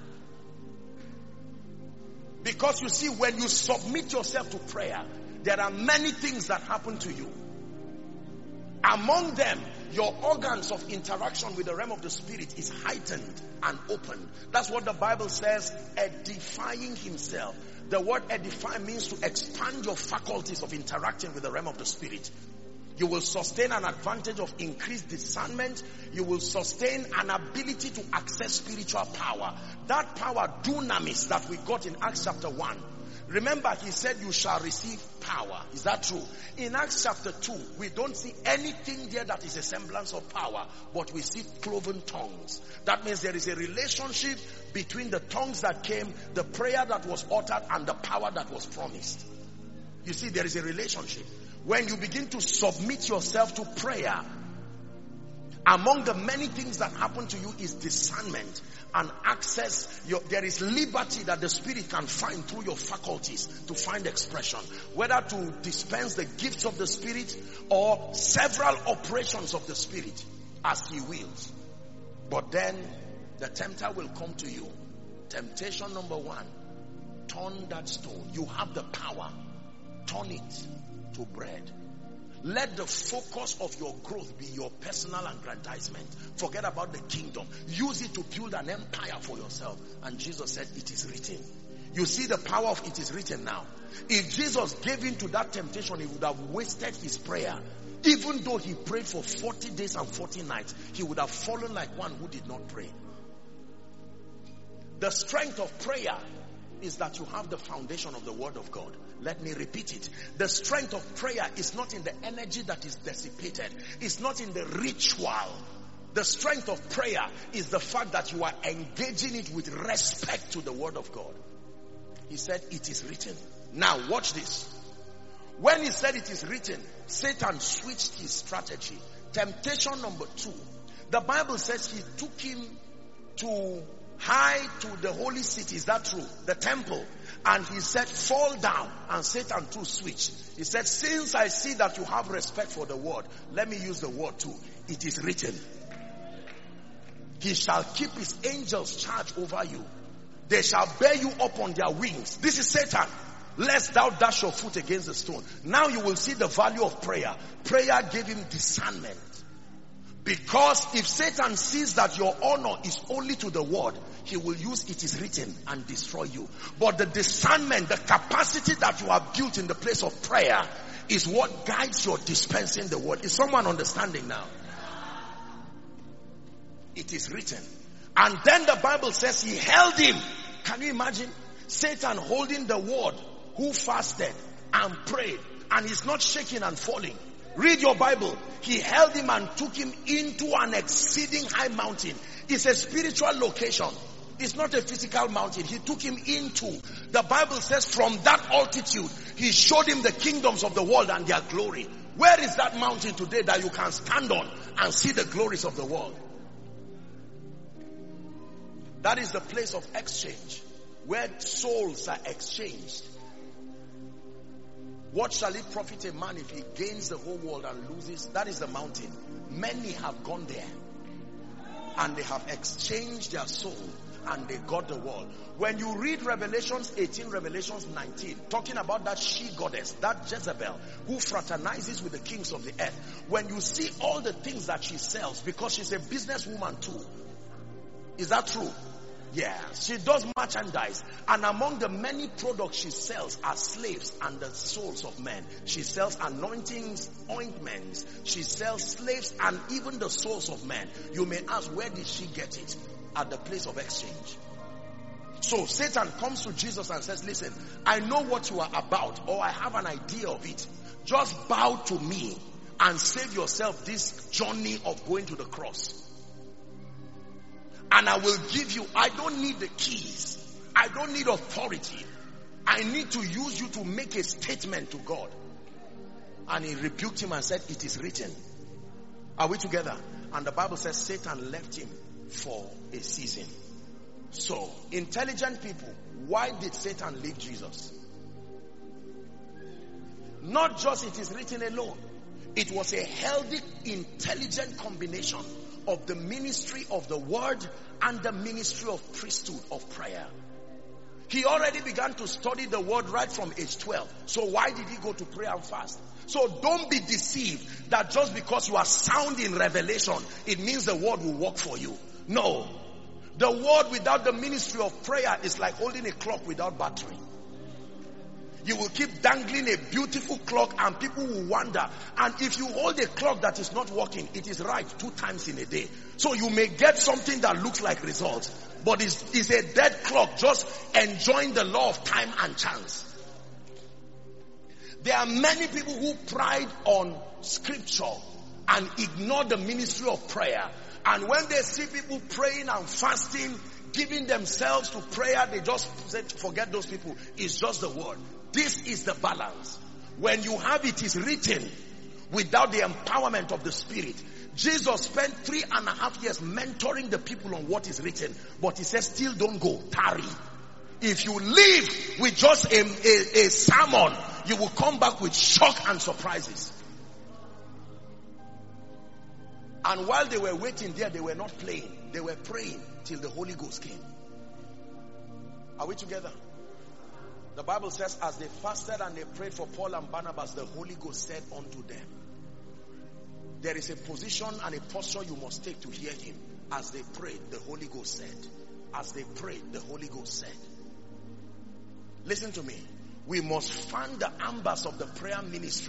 Because you see, when you submit yourself to prayer, there are many things that happen to you. Among them, your organs of interaction with the realm of the spirit is heightened and opened. That's what the Bible says, edifying himself. The word edify means to expand your faculties of interacting with the realm of the spirit. You will sustain an advantage of increased discernment. You will sustain an ability to access spiritual power. That power, dunamis, that we got in Acts chapter 1. Remember, he said you shall receive power. Is that true? In Acts chapter 2, we don't see anything there that is a semblance of power, but we see cloven tongues. That means there is a relationship between the tongues that came, the prayer that was uttered, and the power that was promised. You see, there is a relationship. When you begin to submit yourself to prayer, among the many things that happen to you is discernment and access. There is liberty that the Spirit can find through your faculties to find expression. Whether to dispense the gifts of the Spirit or several operations of the Spirit as He wills. But then the tempter will come to you. Temptation number 1. Turn that stone. You have the power. Turn it to bread. Let the focus of your growth be your personal aggrandizement. Forget about the kingdom. Use it to build an empire for yourself. And Jesus said, it is written. You see the power of it is written now. If Jesus gave in to that temptation, he would have wasted his prayer. Even though he prayed for 40 days and 40 nights, he would have fallen like one who did not pray. The strength of prayer is that you have the foundation of the word of God. Let me repeat it. The strength of prayer is not in the energy that is dissipated. It's not in the ritual. The strength of prayer is the fact that you are engaging it with respect to the word of God. He said, it is written. Now watch this. When he said it is written, Satan switched his strategy. Temptation number 2. The Bible says he took him to high to the holy city. Is that true? The temple. And he said, fall down. And Satan too switched. He said, since I see that you have respect for the word, let me use the word too. It is written. He shall keep his angels charge over you. They shall bear you up on their wings. This is Satan. Lest thou dash your foot against the stone. Now you will see the value of prayer. Prayer gave him discernment. Because if Satan sees that your honor is only to the word, he will use it is written and destroy you. But the discernment, the capacity that you have built in the place of prayer is what guides your dispensing the word. Is someone understanding now? It is written. And then the Bible says he held him. Can you imagine? Satan holding the word, who fasted and prayed, and he's not shaking and falling. Read your Bible. He held him and took him into an exceeding high mountain. It's a spiritual location. It's not a physical mountain. He took him into. The Bible says from that altitude, he showed him the kingdoms of the world and their glory. Where is that mountain today that you can stand on and see the glories of the world? That is the place of exchange, where souls are exchanged. What shall it profit a man if he gains the whole world and loses? That is the mountain. Many have gone there and they have exchanged their soul and they got the world. When you read Revelations 18, Revelations 19, talking about that she-goddess, that Jezebel, who fraternizes with the kings of the earth, when you see all the things that she sells, because she's a businesswoman too. Is that true? Yeah, she does merchandise, and among the many products she sells are slaves and the souls of men. She sells anointings, ointments. She sells slaves and even the souls of men. You may ask, where did she get it? At the place of exchange. So Satan comes to Jesus and says, listen, I know what you are about, or I have an idea of it. Just bow to me and save yourself this journey of going to the cross. And I will give you, I don't need the keys. I don't need authority. I need to use you to make a statement to God. And he rebuked him and said, it is written. Are we together? And the Bible says Satan left him for a season. So, intelligent people, why did Satan leave Jesus? Not just it is written alone. It was a healthy, intelligent combination of the ministry of the word and the ministry of priesthood of prayer. He already began to study the word right from age 12. So why did he go to pray and fast? So don't be deceived that just because you are sound in revelation, it means the word will work for you. No. The word without the ministry of prayer is like holding a clock without battery. You will keep dangling a beautiful clock and people will wonder. And if you hold a clock that is not working, it is right 2 times in a day. So you may get something that looks like results, but it's a dead clock just enjoying the law of time and chance. There are many people who pride on scripture and ignore the ministry of prayer. And when they see people praying and fasting, giving themselves to prayer, they just say, forget those people. It's just the word. This is the balance. When you have it is written without the empowerment of the Spirit. Jesus spent 3.5 years mentoring the people on what is written. But he says, still don't go, tarry. If you leave with just a sermon, you will come back with shock and surprises. And while they were waiting there, they were not playing. They were praying till the Holy Ghost came. Are we together? The Bible says, as they fasted and they prayed for Paul and Barnabas, the Holy Ghost said unto them. There is a position and a posture you must take to hear him. As they prayed, the Holy Ghost said. As they prayed, the Holy Ghost said. Listen to me. We must fan the embers of the prayer ministry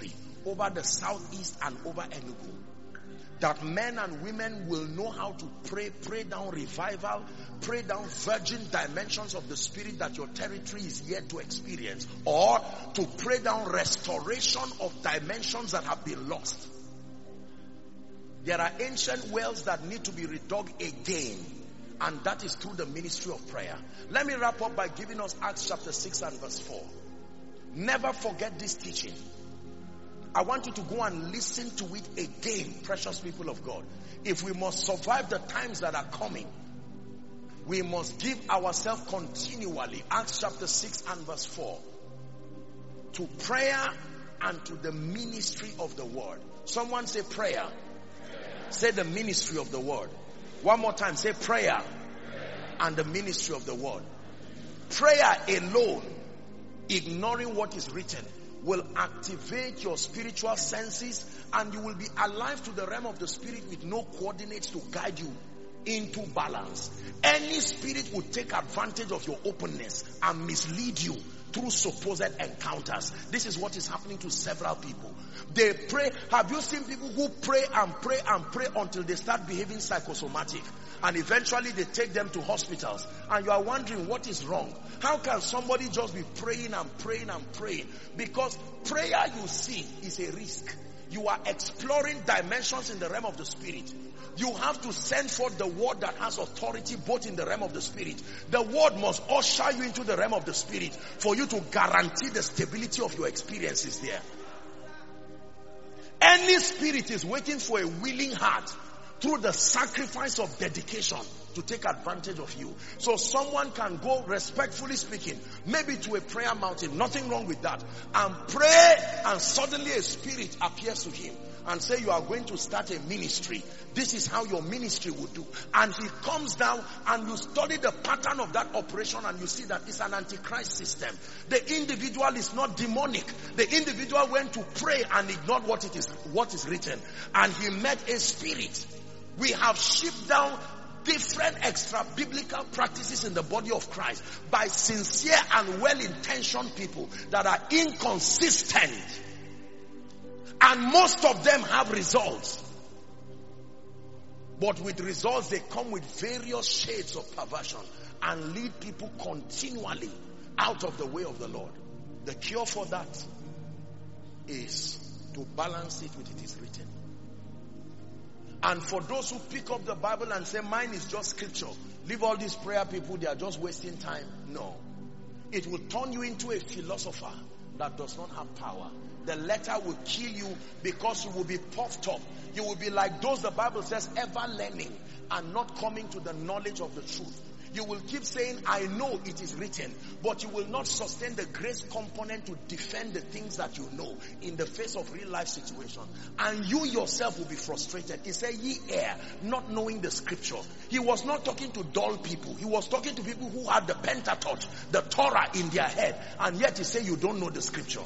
over the southeast and over Enugu. That men and women will know how to pray down revival, pray down virgin dimensions of the spirit that your territory is yet to experience, or to pray down restoration of dimensions that have been lost. There are ancient wells that need to be redug again, and that is through the ministry of prayer. Let me wrap up by giving us Acts chapter 6 and verse 4. Never forget this teaching. I want you to go and listen to it again, precious people of God. If we must survive the times that are coming, we must give ourselves continually, Acts chapter 6 and verse 4, to prayer and to the ministry of the word. Someone say prayer. Say the ministry of the word. One more time, say prayer and the ministry of the word. Prayer alone, ignoring what is written, will activate your spiritual senses, and you will be alive to the realm of the spirit with no coordinates to guide you into balance. Any spirit will take advantage of your openness and mislead you through supposed encounters. This is what is happening to several people. They pray. Have you seen people who pray and pray and pray until they start behaving psychosomatic? And eventually they take them to hospitals. And you are wondering what is wrong. How can somebody just be praying and praying and praying? Because prayer, you see, is a risk. You are exploring dimensions in the realm of the spirit. You have to send forth the word that has authority both in the realm of the spirit. The word must usher you into the realm of the spirit for you to guarantee the stability of your experiences there. Any spirit is waiting for a willing heart through the sacrifice of dedication to take advantage of you. So someone can go, respectfully speaking, maybe to a prayer mountain, nothing wrong with that, and pray, and suddenly a spirit appears to him and say, you are going to start a ministry. This is how your ministry would do. And he comes down, and you study the pattern of that operation, and you see that it's an antichrist system. The individual is not demonic. The individual went to pray and ignored what is written, and he met a spirit. We have shipped down different extra biblical practices in the body of Christ by sincere and well-intentioned people that are inconsistent, and most of them have results, but with results they come with various shades of perversion and lead people continually out of the way of the Lord. The cure for that is to balance it with it is written. And for those who pick up the Bible and say, mine is just scripture, leave all these prayer people, they are just wasting time. No. It will turn you into a philosopher that does not have power. The letter will kill you because you will be puffed up. You will be like those the Bible says, ever learning and not coming to the knowledge of the truth. You will keep saying, I know it is written, but you will not sustain the grace component to defend the things that you know in the face of real life situation. And you yourself will be frustrated. He said, ye err, not knowing the scripture. He was not talking to dull people. He was talking to people who had the Pentateuch, the Torah in their head. And yet he said, you don't know the scripture.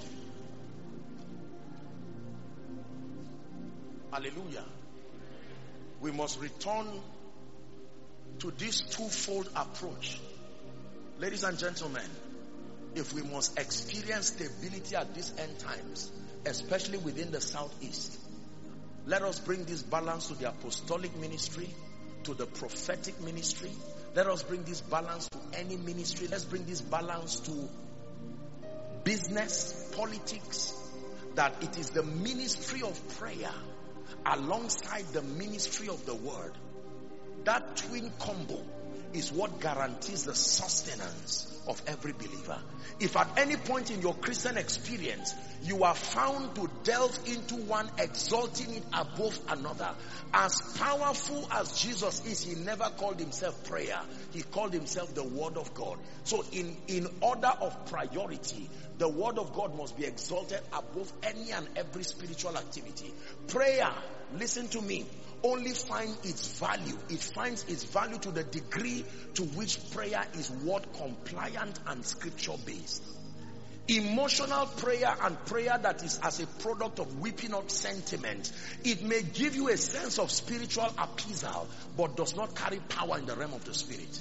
Hallelujah. We must return to this twofold approach. Ladies and gentlemen, if we must experience stability at these end times, especially within the southeast, let us bring this balance to the apostolic ministry, to the prophetic ministry. Let us bring this balance to any ministry. Let's bring this balance to business, politics, that it is the ministry of prayer alongside the ministry of the word. That twin combo is what guarantees the sustenance of every believer. If at any point in your Christian experience you are found to delve into one, exalting it above another, as powerful as Jesus is, he never called himself prayer. He called himself the Word of God. So in order of priority, the Word of God must be exalted above any and every spiritual activity. Prayer, listen to me, only finds its value. It finds its value to the degree to which prayer is word compliant and scripture based. Emotional prayer and prayer that is as a product of whipping up sentiment, it may give you a sense of spiritual appeasal, but does not carry power in the realm of the spirit.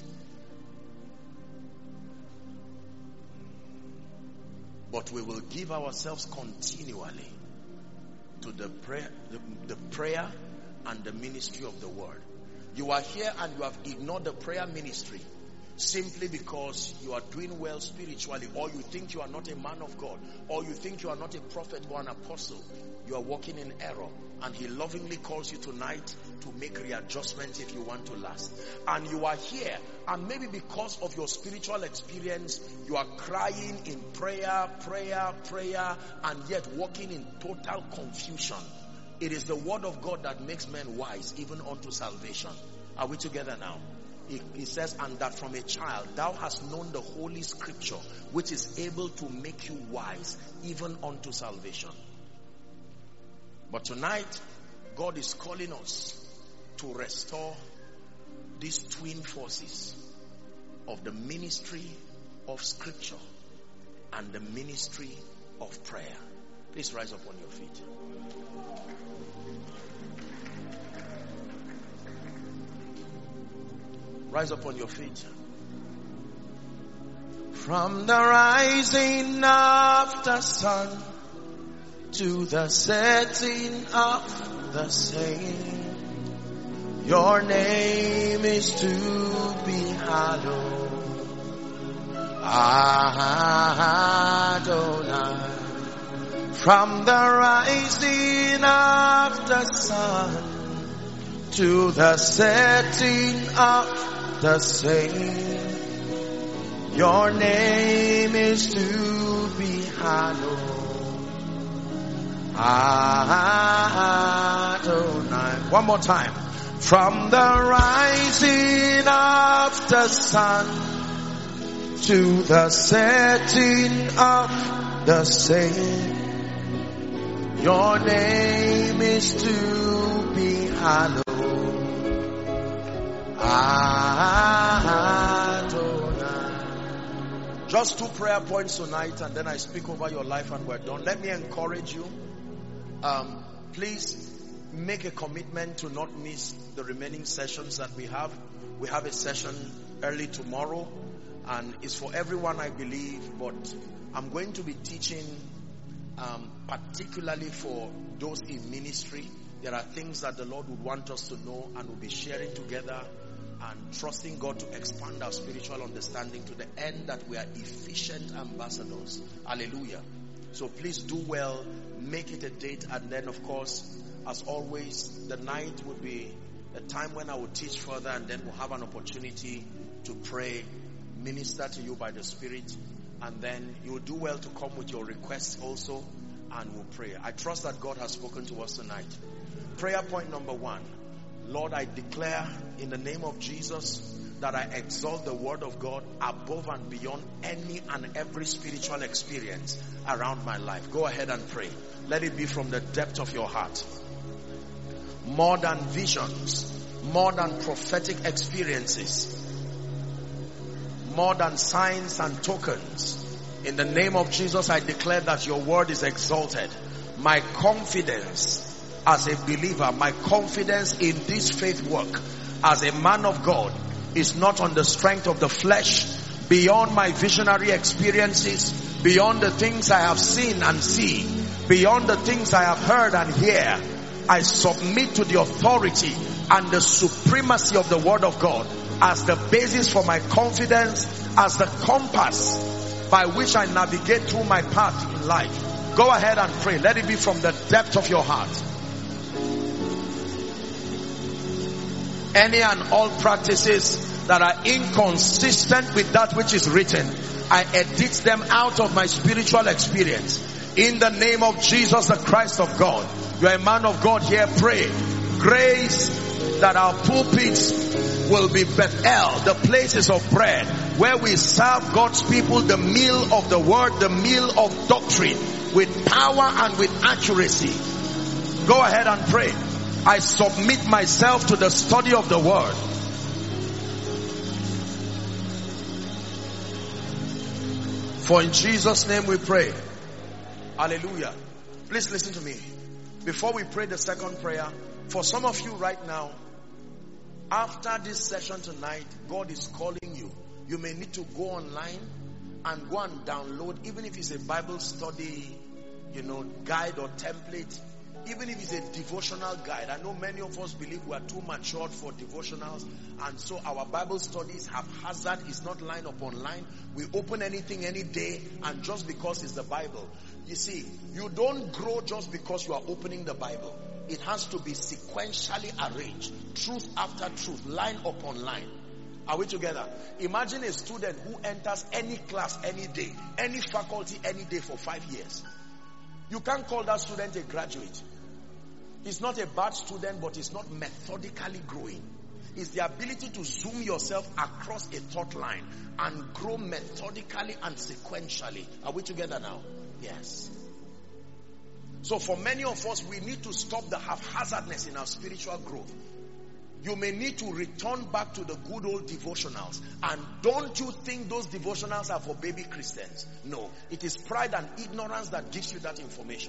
But we will give ourselves continually to the prayer and the ministry of the word. You are here and you have ignored the prayer ministry simply because you are doing well spiritually, or you think you are not a man of God, or you think you are not a prophet or an apostle. You are walking in error, and he lovingly calls you tonight to make readjustments if you want to last. And you are here, and maybe because of your spiritual experience, you are crying in prayer, and yet walking in total confusion. It is the word of God that makes men wise even unto salvation. Are we together now? He says, and that from a child thou hast known the holy scripture, which is able to make you wise even unto salvation. But tonight, God is calling us to restore these twin forces of the ministry of scripture and the ministry of prayer. Please rise up on your feet. Rise up on your feet. From the rising of the sun to the setting of the same, your name is to be hallowed. Adonai. From the rising of the sun to the setting of the same, your name is to be hallowed. Adonai. One more time. From the rising of the sun to the setting of the same, your name is to be hallowed. Adonai. Just 2 prayer points tonight, and then I speak over your life and we're done. Let me encourage you. Please make a commitment to not miss the remaining sessions that we have. We have a session early tomorrow, and it's for everyone, I believe, but I'm going to be teaching particularly for those in ministry. There are things that the Lord would want us to know, and we'll be sharing together and trusting God to expand our spiritual understanding to the end that we are efficient ambassadors. Hallelujah. So please do well, make it a date, and then of course, as always, the night will be a time when I will teach further, and then we'll have an opportunity to pray, minister to you by the Spirit, and then you will do well to come with your requests also, and we'll pray. I trust that God has spoken to us tonight. Prayer point number 1. Lord, I declare in the name of Jesus that I exalt the word of God above and beyond any and every spiritual experience around my life. Go ahead and pray. Let it be from the depth of your heart. More than visions, more than prophetic experiences, more than signs and tokens. In the name of Jesus, I declare that your word is exalted. My confidence as a believer, my confidence in this faith work as a man of God is not on the strength of the flesh, beyond my visionary experiences, beyond the things I have seen and see, beyond the things I have heard and hear. I submit to the authority and the supremacy of the word of God as the basis for my confidence, as the compass by which I navigate through my path in life. Go ahead and pray. Let it be from the depth of your heart. Any and all practices that are inconsistent with that which is written, I edit them out of my spiritual experience. In the name of Jesus, the Christ of God. You are a man of God here. Pray. Grace that our pulpits will be Bethel, the places of bread, where we serve God's people the meal of the word, the meal of doctrine, with power and with accuracy. Go ahead and pray. I submit myself to the study of the word. For in Jesus' name we pray. Hallelujah. Please listen to me. Before we pray the second prayer, for some of you right now, after this session tonight, God is calling you. You may need to go online and go and download, even if it's a Bible study, guide or template. even if it's a devotional guide. I know many of us believe we are too matured for devotionals, and so our Bible studies haphazard, is not line upon line. We open anything any day, and just because it's the Bible. You see, you don't grow just because you are opening the Bible. It has to be sequentially arranged, truth after truth, line upon line. Are we together? Imagine a student who enters any class any day, any faculty any day for 5 years. You can't call that student a graduate. He's not a bad student, but he's not methodically growing. It's the ability to zoom yourself across a thought line and grow methodically and sequentially. Are we together now? Yes. So for many of us, we need to stop the haphazardness in our spiritual growth. You may need to return back to the good old devotionals. And don't you think those devotionals are for baby Christians? No. It is pride and ignorance that gives you that information.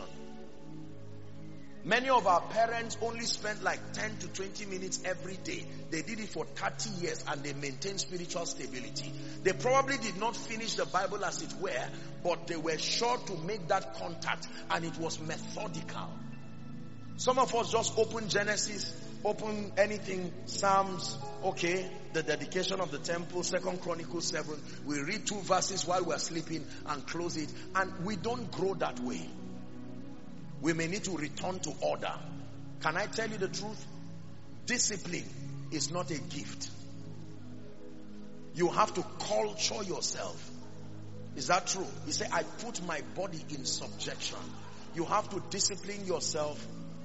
Many of our parents only spent like 10 to 20 minutes every day. They did it for 30 years and they maintained spiritual stability. They probably did not finish the Bible as it were, but they were sure to make that contact, and it was methodical. Some of us just open Genesis, open anything, Psalms, okay, the dedication of the temple, 2 Chronicles 7. We read 2 verses while we're sleeping and close it, and we don't grow that way. We may need to return to order. Can I tell you the truth? Discipline is not a gift. You have to culture yourself. Is that true? You say, I put my body in subjection. You have to discipline yourself.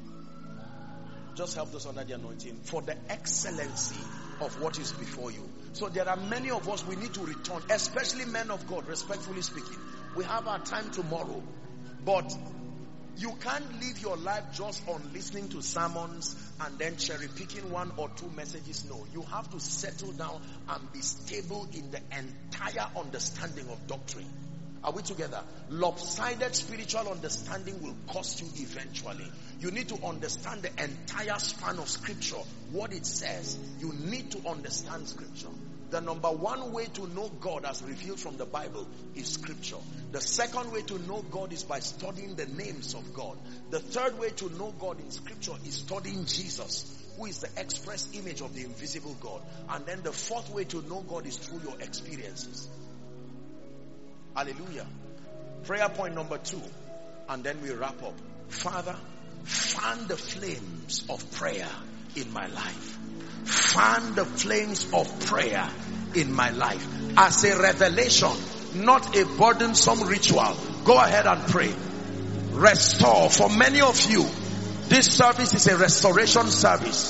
Just help us under the anointing for the excellency of what is before you. So there are many of us, we need to return, especially men of God, respectfully speaking. We have our time tomorrow, but you can't live your life just on listening to sermons and then cherry picking 1 or 2 messages. No, you have to settle down and be stable in the entire understanding of doctrine. Are we together? Lopsided spiritual understanding will cost you eventually. You need to understand the entire span of scripture, what it says. You need to understand scripture. The number 1 way to know God as revealed from the Bible is scripture. The second way to know God is by studying the names of God. The third way to know God in scripture is studying Jesus, who is the express image of the invisible God. And then the fourth way to know God is through your experiences. Hallelujah. Prayer point number 2, and then we wrap up. Father, fan the flames of prayer in my life. Fan the flames of prayer in my life as a revelation, not a burdensome ritual. Go ahead and pray. Restore. For many of you, this service is a restoration service.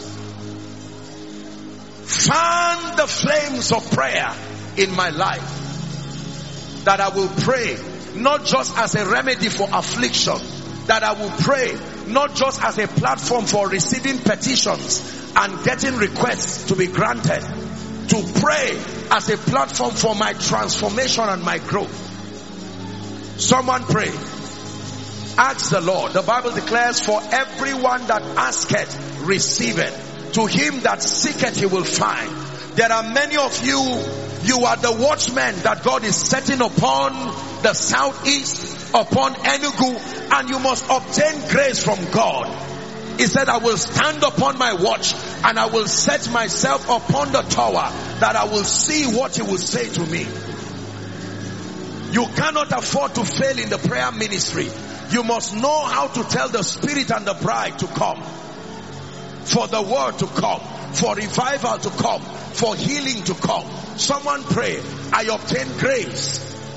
Fan the flames of prayer in my life, that I will pray not just as a remedy for affliction, that I will pray not just as a platform for receiving petitions and getting requests to be granted, to pray as a platform for my transformation and my growth. Someone pray. Ask the Lord. The Bible declares, for everyone that asketh, receiveth. To him that seeketh, he will find. There are many of you, you are the watchmen that God is setting upon the southeast, upon Enugu, and you must obtain grace from God. He said, I will stand upon my watch and I will set myself upon the tower, that I will see what he will say to me. You cannot afford to fail in the prayer ministry. You must know how to tell the Spirit and the bride to come, for the word to come, for revival to come, for healing to come. Someone pray, I obtain grace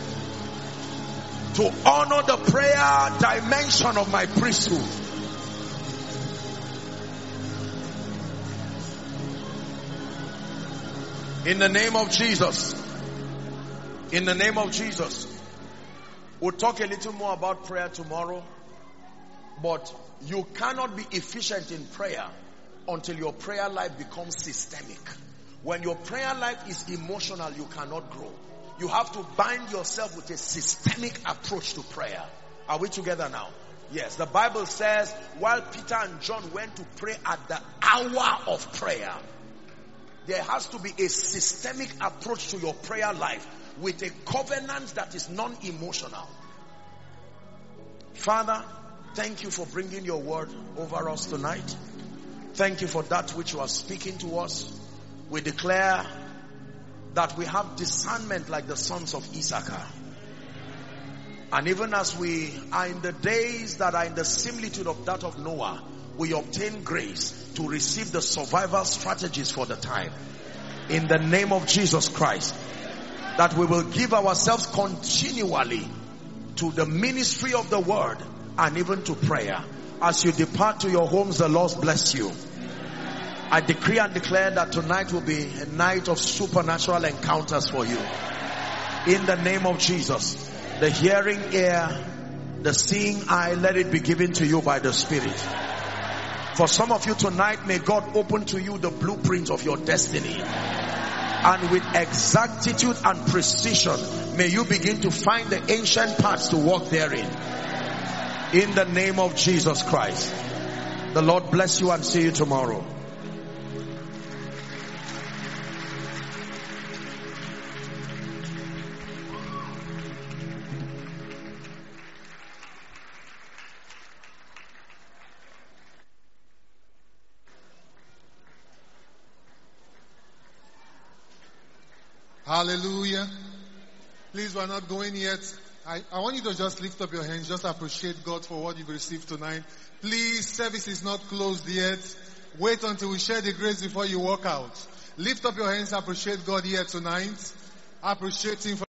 to honor the prayer dimension of my priesthood. In the name of Jesus. In the name of Jesus. We'll talk a little more about prayer tomorrow. But you cannot be efficient in prayer until your prayer life becomes systemic. When your prayer life is emotional, you cannot grow. You have to bind yourself with a systemic approach to prayer. Are we together now? Yes. The Bible says, while Peter and John went to pray at the hour of prayer, there has to be a systemic approach to your prayer life with a covenant that is non-emotional. Father, thank you for bringing your word over us tonight. Thank you for that which you are speaking to us. We declare that we have discernment like the sons of Issachar. And even as we are in the days that are in the similitude of that of Noah, we obtain grace to receive the survival strategies for the time. In the name of Jesus Christ, that we will give ourselves continually to the ministry of the word and even to prayer. As you depart to your homes, the Lord bless you. I decree and declare that tonight will be a night of supernatural encounters for you. In the name of Jesus, the hearing ear, the seeing eye, let it be given to you by the Spirit. For some of you tonight, may God open to you the blueprint of your destiny. And with exactitude and precision, may you begin to find the ancient paths to walk therein. In the name of Jesus Christ. The Lord bless you and see you tomorrow. Hallelujah. Please, we're not going yet. I want you to just lift up your hands, just appreciate God for what you've received tonight. Please, service is not closed yet. Wait until we share the grace before you walk out. Lift up your hands, appreciate God here tonight. Appreciate Him for